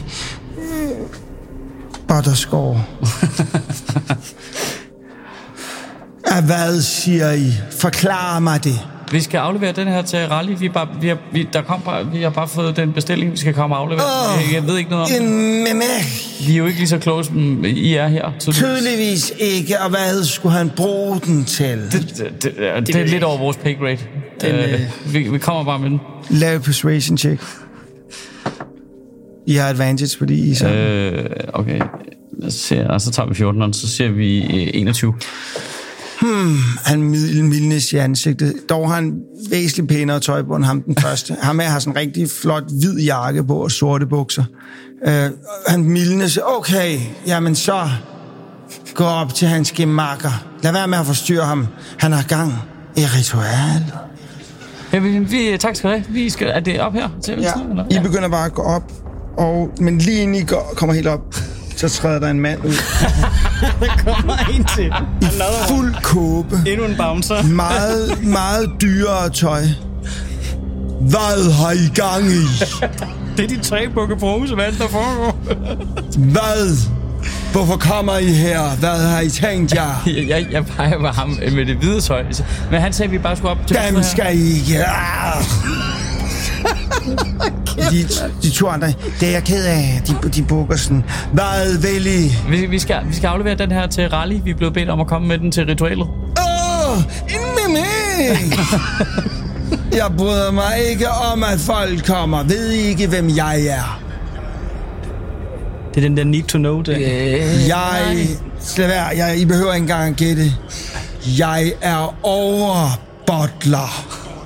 Butterscore. Hvad siger I? Forklar mig det. Vi skal aflevere den her til Rally. Vi, bare, vi, har, vi, der kom bare, vi har bare fået den bestilling, vi skal komme og aflevere. Oh, jeg, jeg ved ikke noget om det. Vi er jo ikke lige så close, som I er her. Tydeligvis ikke. Og hvad skulle han bruge den til? Det, det, det, det, det er lidt over vores pay grade. Den, øh, vi, vi kommer bare med den. Lav persuasion check. I har advantage, fordi I så... Øh, okay. Lad os se, og så tager vi fjorten, og så ser vi enogtyve. Hmm, han mildnes i ansigtet. Dog har han væsentligt pænere tøj på end ham den første. Ham her har sådan en rigtig flot hvid jakke på og sorte bukser. Uh, han mildnes. Okay, jamen så gå op til hans gemakker. Lad være med at forstyrre ham. Han har gang i ritualet. Ja, vi, vi, tak skal du have. Vi skal, er det op her? Til ja, eller? I begynder bare at gå op. Og, men lige inden I går, kommer helt op, så træder der en mand ud. Der kommer en til. I fuld kåbe. Endnu en bouncer. Meget, meget dyrere tøj. Hvad har I gang i? Det er de tre bukke pose, hvad der foregår. Hvad? Hvorfor kommer I her? Hvad har I tænkt jer? Jeg, jeg, jeg peger på ham med det hvide tøj. Men han sagde, at vi bare skulle op til... Dem skal I ikke. De, de to andre, det er jeg ked af. De, de bukker sådan. Hvad vil I? Vi, vi, skal, vi skal aflevere den her til Rally. Vi er blevet bedt om at komme med den til ritualet. Åh, oh, en meme! Jeg bryder mig ikke om, at folk kommer. Ved I ikke, hvem jeg er? Det er den der need to know det. Øh, jeg... Lad være, jeg, I behøver ikke engang at gætte. Jeg er overbottler.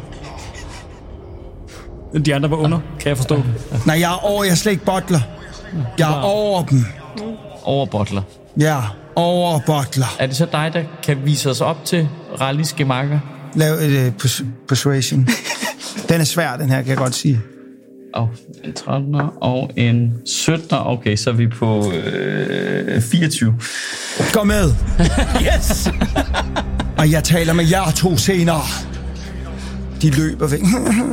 De andre var under, kan jeg forstå. Nej, jeg er over, jeg er slet ikke bottler. Jeg er over dem. Overbottler. Ja, overbottler. Er det så dig, der kan vise os op til Rallys gemakker? Lav et uh, persuasion. Den er svær, den her, kan jeg godt sige. Og en trettener og en syttener. Okay, så er vi på øh, fireogtyve. Gå med! Yes! Og jeg taler med jer to senere. De løber væk.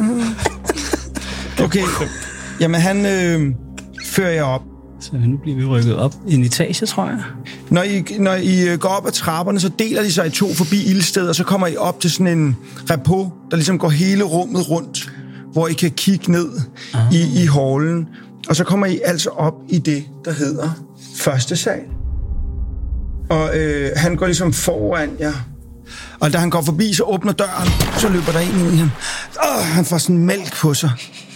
Okay, jamen han øh, fører jeg op. Så nu bliver vi rykket op i en etage, tror jeg. Når I, når I går op ad trapperne, så deler de sig i to forbi ildstedet, og så kommer I op til sådan en repo, der ligesom går hele rummet rundt, hvor I kan kigge ned ah. i, i hallen. Og så kommer I altså op i det, der hedder første sal. Og øh, han går ligesom foran jer. Og da han går forbi, så åbner døren, så løber der en ind i ham. Åh, han får sådan mælk på sig.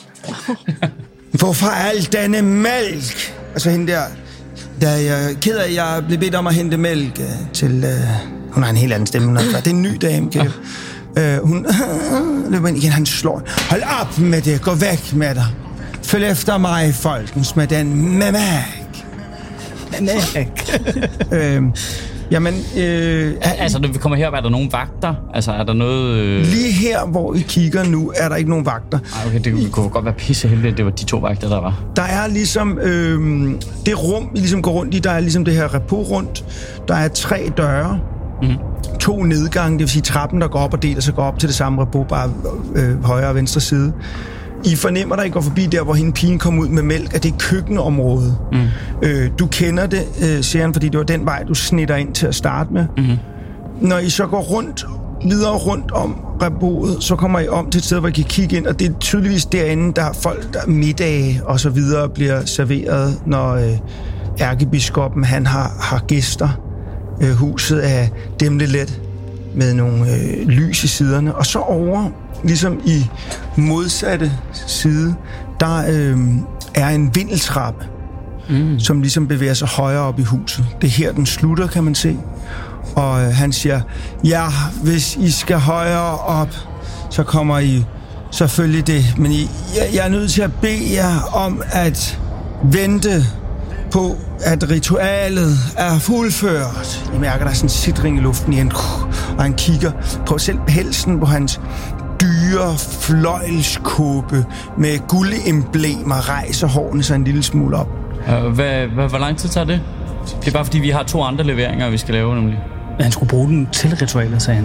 Hvorfor al denne mælk? Altså hende der, der jeg ked af, jeg blev bedt om at hente mælk uh, til... Uh, hun har en helt anden stemme. Det er en ny dame, kan uh, hun uh, løber ind igen, han slår. Hold op med det, gå væk med dig. Følg efter mig, folkens, med den mæmæk. Mæmæk. øh, Jamen, øh, altså, når vi kommer herop, er der nogle vagter? Altså, er der noget... Øh... Lige her, hvor I kigger nu, er der ikke nogen vagter. Ej, okay, det kunne godt være pisseheldigt, at det var de to vagter, der var. Der er ligesom... Øh, det rum, I ligesom går rundt i, der er ligesom det her repo rundt. Der er tre døre. Mm-hmm. To nedgange, det vil sige trappen, der går op og deler sig går op til det samme repo, bare øh, højre og venstre side. I fornemmer, da I går forbi der, hvor hende pigen kom ud med mælk, at det er køkkenområdet. Mm. Øh, du kender det, øh, Sharon, fordi det var den vej, du snitter ind til at starte med. Mm-hmm. Når I så går rundt, videre rundt om repoet, så kommer I om til et sted, hvor I kan kigge ind, og det er tydeligvis derinde, der er folk, der middage og så videre bliver serveret, når øh, ærkebiskoppen, han har, har gæster. Øh, huset er dæmlet let med nogle øh, lys i siderne, og så over ligesom i modsatte side, der øh, er en vindeltrappe, mm. som ligesom bevæger sig højere op i huset. Det er her, den slutter, kan man se. Og øh, han siger, ja, hvis I skal højere op, så kommer I selvfølgelig det. Men I, jeg, jeg er nødt til at bede jer om at vente på, at ritualet er fuldført. I mærker, der er sådan en sidring i luften igen, og han kigger på selv pelsen på hans dyre fløjlskåbe med guldemblemer rejser hårene sig en lille smule op. Uh, hvad, hvad, hvor lang tid tager det? Det er bare fordi, vi har to andre leveringer, vi skal lave nemlig. Han skulle bruge den til ritualet, sagde han.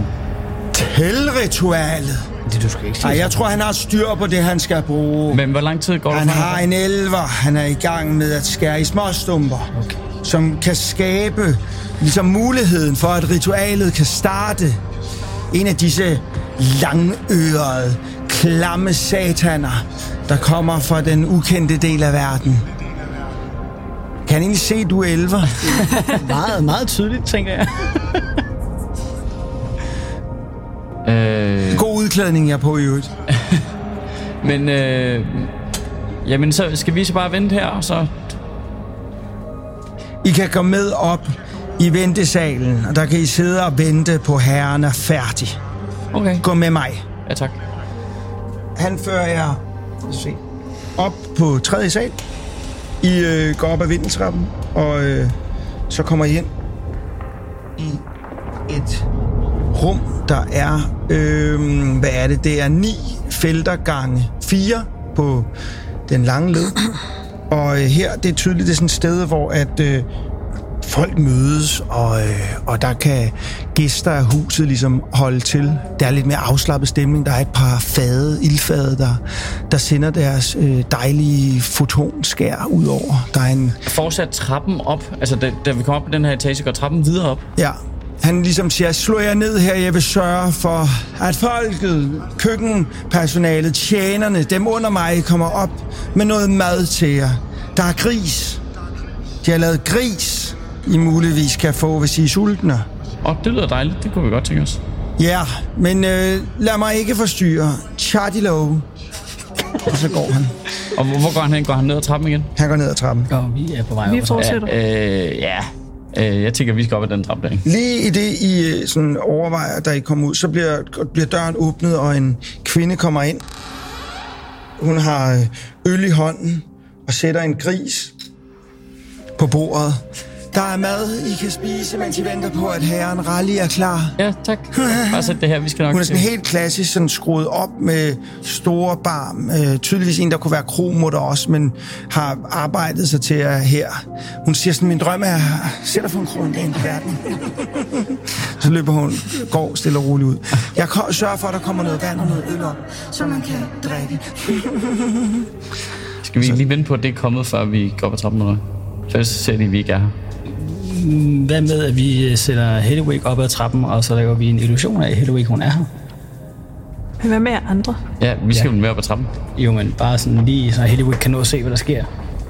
Til ritualet? Det du skal ikke sige. Ej, jeg tror, han har styr på det, han skal bruge. Men hvor lang tid går det? Han har en elver. Han er i gang med at skære i småstumper, okay, som kan skabe ligesom muligheden for, at ritualet kan starte. En af disse langørede, klamme sataner, der kommer fra den ukendte del af verden. Kan han egentlig se, at du er elver? meget, meget tydeligt, tænker jeg. øh... God udklædning, jeg er på i øvrigt. Men, øh... jamen, så skal vi så bare vente her, og så... I kan komme med op i ventesalen, og der kan I sidde og vente på herren er færdig. Okay. Gå med mig. Ja, tak. Han fører jer se, op på tredje sal. I øh, går op ad vindeltrappen, og øh, så kommer I ind i et rum, der er, øh, hvad er det? Det er ni felter gange fire på den lange led. Og øh, her, det er tydeligt, det er sådan et sted, hvor at øh, folk mødes, og, øh, og der kan gæster af huset ligesom holde til. Der er lidt mere afslappet stemning. Der er et par fade, ildfade, der, der sender deres øh, dejlige fotonskær ud over. Der er en... Fortsat trappen op. Altså, da, da vi kommer op på den her etage, går trappen videre op. Ja. Han ligesom siger, slå jer ned her, jeg vil sørge for, at folket, køkkenpersonalet, tjenerne, dem under mig, kommer op med noget mad til jer. Der er gris. De har lavet gris, I muligvis kan få, hvis I er sultne. Åh, oh, det lyder dejligt. Det kunne vi godt tænke os. Ja, men øh, lad mig ikke forstyrre. Chardilo. Og så går han. Og hvor går han hen? Går han ned ad trappen igen? Han går ned ad trappen. Og vi er på vej op. Vi fortsætter. Ja, øh, ja. Øh, jeg tænker, vi skal op ad den trappe der, ikke? Lige i det, I sådan overvejer, da I kommer ud, så bliver, bliver døren åbnet, og en kvinde kommer ind. Hun har øl i hånden og sætter en gris på bordet. Der er mad, I kan spise, mens I venter på, at herren Rally er klar. Ja, tak. Bare sæt det her, vi skal nok... Hun er sådan helt klassisk, sådan skruet op med store barm. Øh, tydeligvis en, der kunne være kromutter også, men har arbejdet sig til at her. Hun siger sådan, min drøm er, sæt dig for en krone dagen på verden. Så løber hun, går stille og roligt ud. Jeg sørger for, at der kommer noget vand og noget øl op, så man kan drikke. Skal vi lige vente på, at det er kommet, før vi går på trappen, eller hvad? Så ser de, at vi ikke er her. Hvad med, at vi sætter Hedwig op ad trappen, og så laver vi en illusion af, at Hedwig, hun er her? Men hvad med jer andre? Ja, vi skal jo Ja. være på trappen. Jo, men bare sådan lige, så Hedwig kan nå at se, hvad der sker.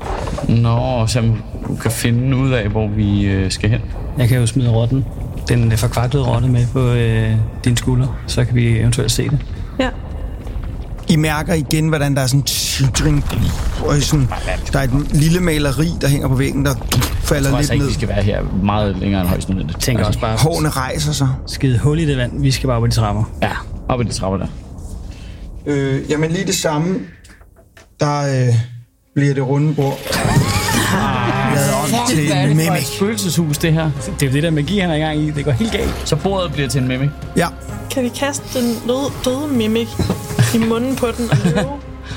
Nå, så du kan finde ud af, hvor vi øh, skal hen. Jeg kan jo smide rotten, den forkvaklede rotte med på øh, din skulder, så kan vi eventuelt se det. Ja. I mærker igen, hvordan der er sådan titring, og sådan, der er et lille maleri, der hænger på væggen, der falder Jeg tror lidt altså ikke, ned. vi skal være her meget længere end højst nødvendigt. Jeg tænker også bare, Hårene rejser sig. skide hul i det vand, vi skal bare på de trapper. Ja, op i de trapper der. Øh, jamen lige det samme, der øh, bliver det runde bord. Lavet om til en et mimic. spøgelseshus, det her? Det er jo det der magi, han er i gang i. Det går helt galt. Så bordet bliver til en mimic. Ja, Kan vi kaste den døde, døde mimik i munden på den og løbe?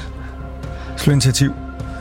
slå initiativ.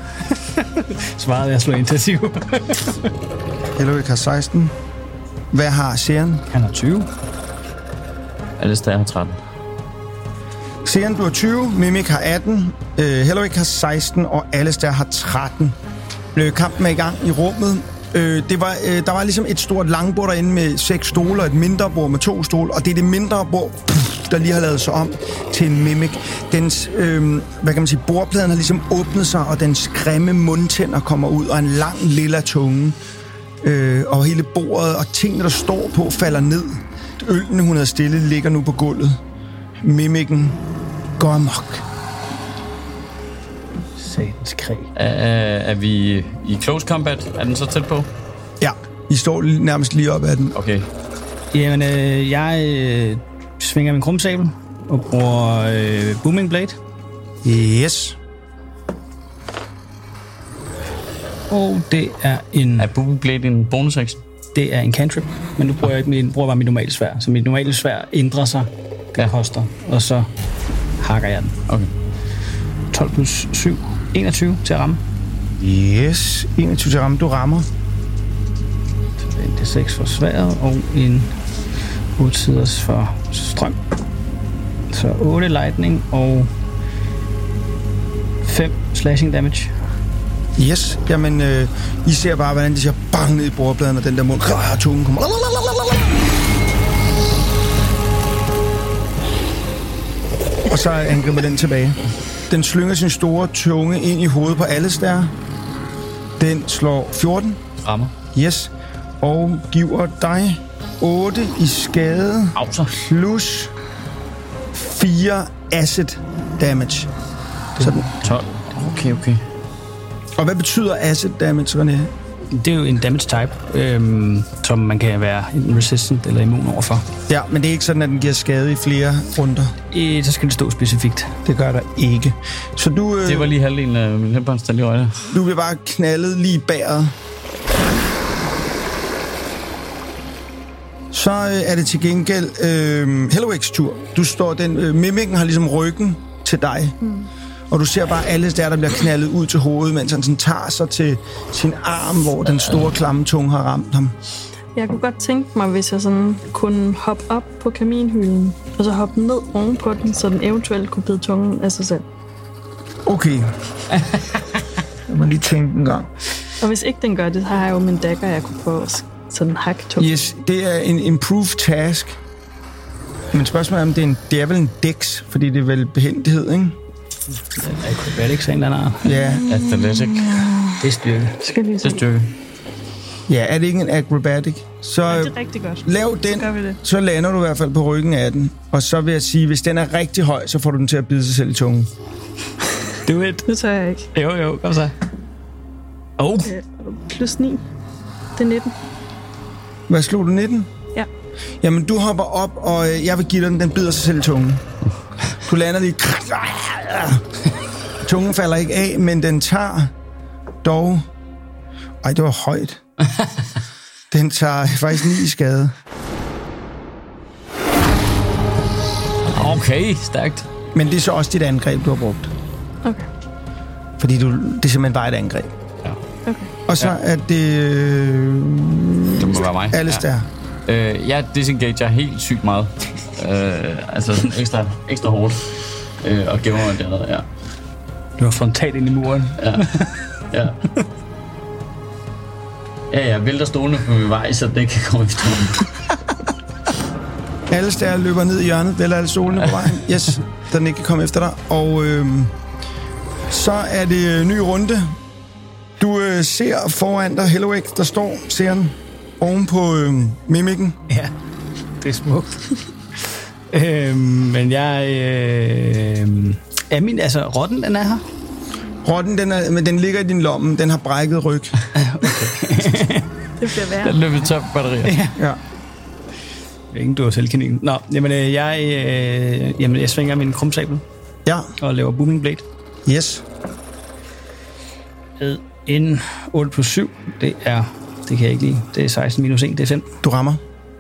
Svaret er at slå initiativ. Hedwig har seksten. Hvad har Seeren? Han er tyve. Alistair har tretten. Seeren, du har tyve. Mimic har atten. Øh, Hedwig har seksten, og Alistair har tretten. Øh, kampen er i gang i rummet. Øh, det var, øh, der var ligesom et stort langbord derinde med seks stole, og et mindre bord med to stole, og det er det mindre bord, der lige har lavet sig om til en mimic. Dens, øh, hvad kan man sige, bordpladen har ligesom åbnet sig, og dens grimme mundtænder kommer ud, og en lang lilla tunge. Øh, og hele bordet og tingene, der står på, falder ned. Ølene, hun havde stillet, ligger nu på gulvet. Mimikken går amok. Satans krig. Er, er vi i close combat? Er den så tæt på? Ja, I står lige- nærmest lige op ad den. Okay. Jamen, øh, jeg øh, svinger min krumsabel og bruger øh, Booming Blade. Yes. Og det er en, Er Booming Blade en bonus action? det er en cantrip, men nu bruger jeg ikke min, bruger bare mit normale sværd. Så mit normale sværd ændrer sig, det Ja. koster, og så hakker jeg den. Okay. tolv plus syv, enogtyve til at ramme. Yes. enogtyve til ramme, du rammer. Så det er en D seks for sværdet og en otte siders for strøm. Så otte lightning og fem slashing damage. Yes. Jamen, øh, I ser bare, hvordan de siger bang ned i bordpladen, og den der mund, og tungen kommer. Og så angriber den tilbage. Den slynger sin store tunge ind i hovedet på Alistair. Den slår fjorten. Rammer. Yes. Og giver dig otte i skade. Au så. Plus fire acid damage. Sådan. tolv. Okay, okay. Og hvad betyder acid damage, René? Det er jo en damage type, øhm, som man kan være enten resistant eller immun overfor. Ja, men det er ikke sådan, at den giver skade i flere runder. Øh, så skal det stå specifikt. Det gør der ikke. Så du, øh, Det var lige halvdelen af min helbåndstal i øjne. du bliver bare knaldet lige i bæret. Så øh, er det til gengæld øh, Hedwigs tur. Du står, den øh, mimikken har ligesom ryggen til dig. Mm. Og du ser bare alle der, der bliver knaldet ud til hovedet, mens han sådan tager sig til sin arm, hvor den store klamme tunge har ramt ham. Jeg kunne godt tænke mig, hvis jeg sådan kunne hoppe op på kaminhylden, og så hoppe ned ovenpå den, så den eventuelt kunne bide tungen af sig selv. Okay. Jeg må lige tænke en gang. Og hvis ikke den gør det, så har jeg jo min dagger, jeg kunne få sådan hakke tungen. Yes, det er en improved task. Men spørgsmålet er, om det er, en, det er vel en dex, fordi det er vel behændighed, ikke? Acrobatics af en eller anden art. Ja. Athletic. Det er styrke. Skal vi Det er se. styrke. Ja, er det ikke en acrobatic? Så Ja, øh, det er rigtig godt. lav den, Så gør vi det. så lander du i hvert fald på ryggen af den. Og så vil jeg sige, hvis den er rigtig høj, så får du den til at bide sig selv i tungen. Do it. Nu tør jeg ikke. Jo, jo, kom så. Oh. Øh, Plus ni. Det er nitten. Hvad slog du, nitten? Ja. Jamen, du hopper op, og øh, jeg vil give dig den, den bider sig selv i tungen. Du lander lige... Tungen falder ikke af, men den tager dog... Ej, det var højt. Den tager faktisk ni skade. Okay, stærkt. Men det er så også dit angreb, du har brugt. Okay. Fordi du, det er simpelthen bare et angreb. Ja. Okay. Og så ja. er det... Øh, Det må være mig. Alistair. Ja. Øh, jeg disengager helt sygt meget. øh, altså sådan ekstra, ekstra hårdt. Øh, og gemmer mig dernede, ja. Du har frontalt ind i muren. Ja. Ja. Ja, jeg vælter stolene på min vej, så det kan komme efter mig. Alistair løber ned i hjørnet, vælter alle stolene på vejen. Yes, så den ikke kan komme efter dig. Og øh, så er det ny runde. Du øh, ser foran dig Hellaweg, der står, ser den, oven på øh, mimikken. Ja, det er smukt. øhm, men jeg... Øh, er min... Altså, rotten, den er her? Rotten, den, er, men den ligger i din lomme. Den har brækket ryg. Det bliver værd. Den løber tør på batterier. Ja. Ja. Ingen du har selvkanin. Nå, jamen, øh, jeg, øh, jamen, jeg svinger min krumsabel Ja. og laver booming blade. Yes. Med en otte plus syv, det er... Det kan jeg ikke lide. Det er seksten minus en, det er fem. Du rammer.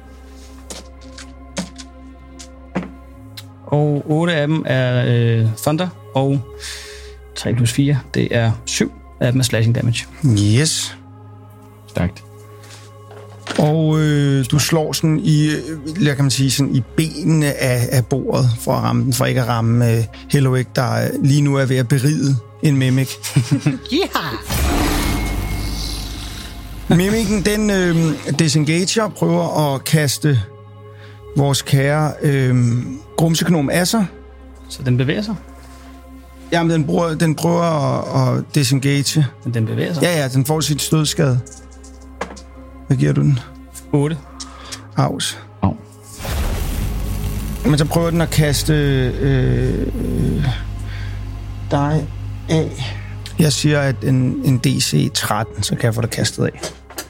Og otte af dem er øh, thunder, og tre plus fire, det er syv af dem er slashing damage. Yes. Stærkt. Og øh, du slår sådan i, hvad kan man sige, sådan i benene af, af bordet for at ramme den, for ikke at ramme øh, Hellaweg, der lige nu er ved at beride en mimic. Yeah! Mimikken, den øh, disengager, prøver at kaste vores kære øh, grumseknom af sig. Så den bevæger sig? Jamen, den, bruger, den prøver at, at disengage. Men den bevæger sig? Ja, ja, den får sit stødskade. Hvad giver du den? otte. Aus. Au. Men så prøver den at kaste øh, øh, dig af. Jeg siger, at en, en D C tretten, så kan jeg få dig kastet af.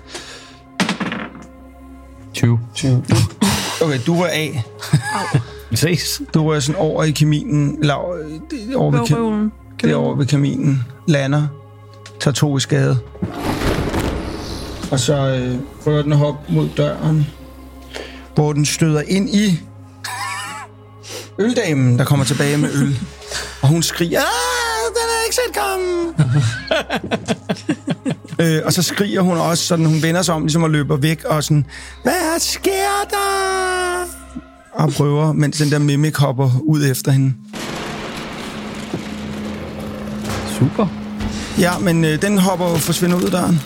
tyve. tyve. Okay, du rører af. Vi ses. Du rører sådan over i kaminen. Eller over, det- over ved, kam- det er over ved kaminen. Lander. Tager to i skade. Og så øh, prøver den at hoppe mod døren, hvor den støder ind i øldamen, der kommer tilbage med øl. Og hun skriger, ah, den er ikke set komme. øh, og så skriger hun også, sådan hun vender sig om, ligesom og løber væk, og sådan, hvad sker der? Og prøver, mens den der mimic hopper ud efter hende. Super. Ja, men øh, den hopper og forsvinder ud af døren.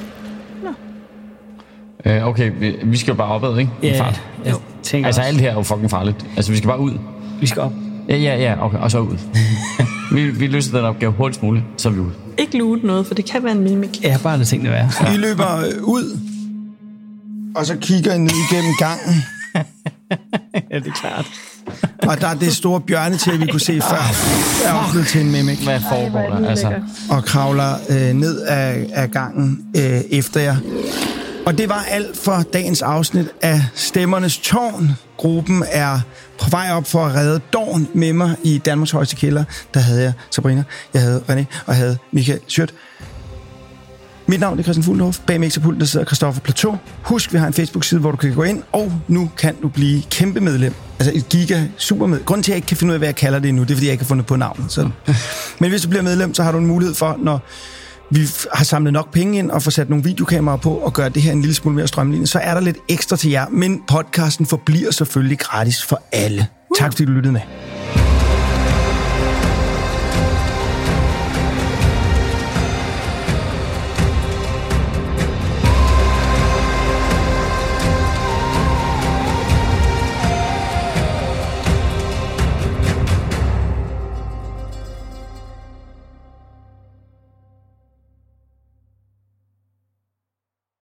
Øh, okay, vi, vi skal jo bare opad, ikke? Ja, Fart. jeg tænker Altså, også, alt her er jo fucking farligt. Altså, vi skal bare ud. vi skal op. Ja, ja, ja, okay, og så ud. vi, vi løser den opgave hurtigst muligt, så er vi ude. Ikke loot noget, for det kan være en mimik. Jeg har bare det tænkt at være. I løber øh, ud, og så kigger I ned igennem gangen. Ja, det er klart. Og der er det store bjørnetæppe, vi kunne se før, er oplevet til en mimic, Hvad foregår der? Altså, og kravler øh, ned af, af gangen øh, efter jer. Og det var alt for dagens afsnit af Stemmernes Tårn. Gruppen er på vej op for at redde Dorn med mig i Danmarks højeste kælder. Der havde jeg Sabrina, jeg havde René, og jeg havde Michael Schødt. Mit navn er Christian Fuglendorf. Bag mixerpulten der sidder Christoffer Plateau. Husk, vi har en Facebook-side, hvor du kan gå ind, og nu kan du blive kæmpe medlem. Altså et giga supermedlem. Grunden til, at jeg ikke kan finde ud af, hvad jeg kalder det endnu, det er, fordi jeg ikke har fundet på navnet. Så. Men hvis du bliver medlem, så har du en mulighed for, når vi har samlet nok penge ind og får sat nogle videokameraer på og gør det her en lille smule mere strømlignet, så er der lidt ekstra til jer. Men podcasten forbliver selvfølgelig gratis for alle. Tak fordi du lyttede med.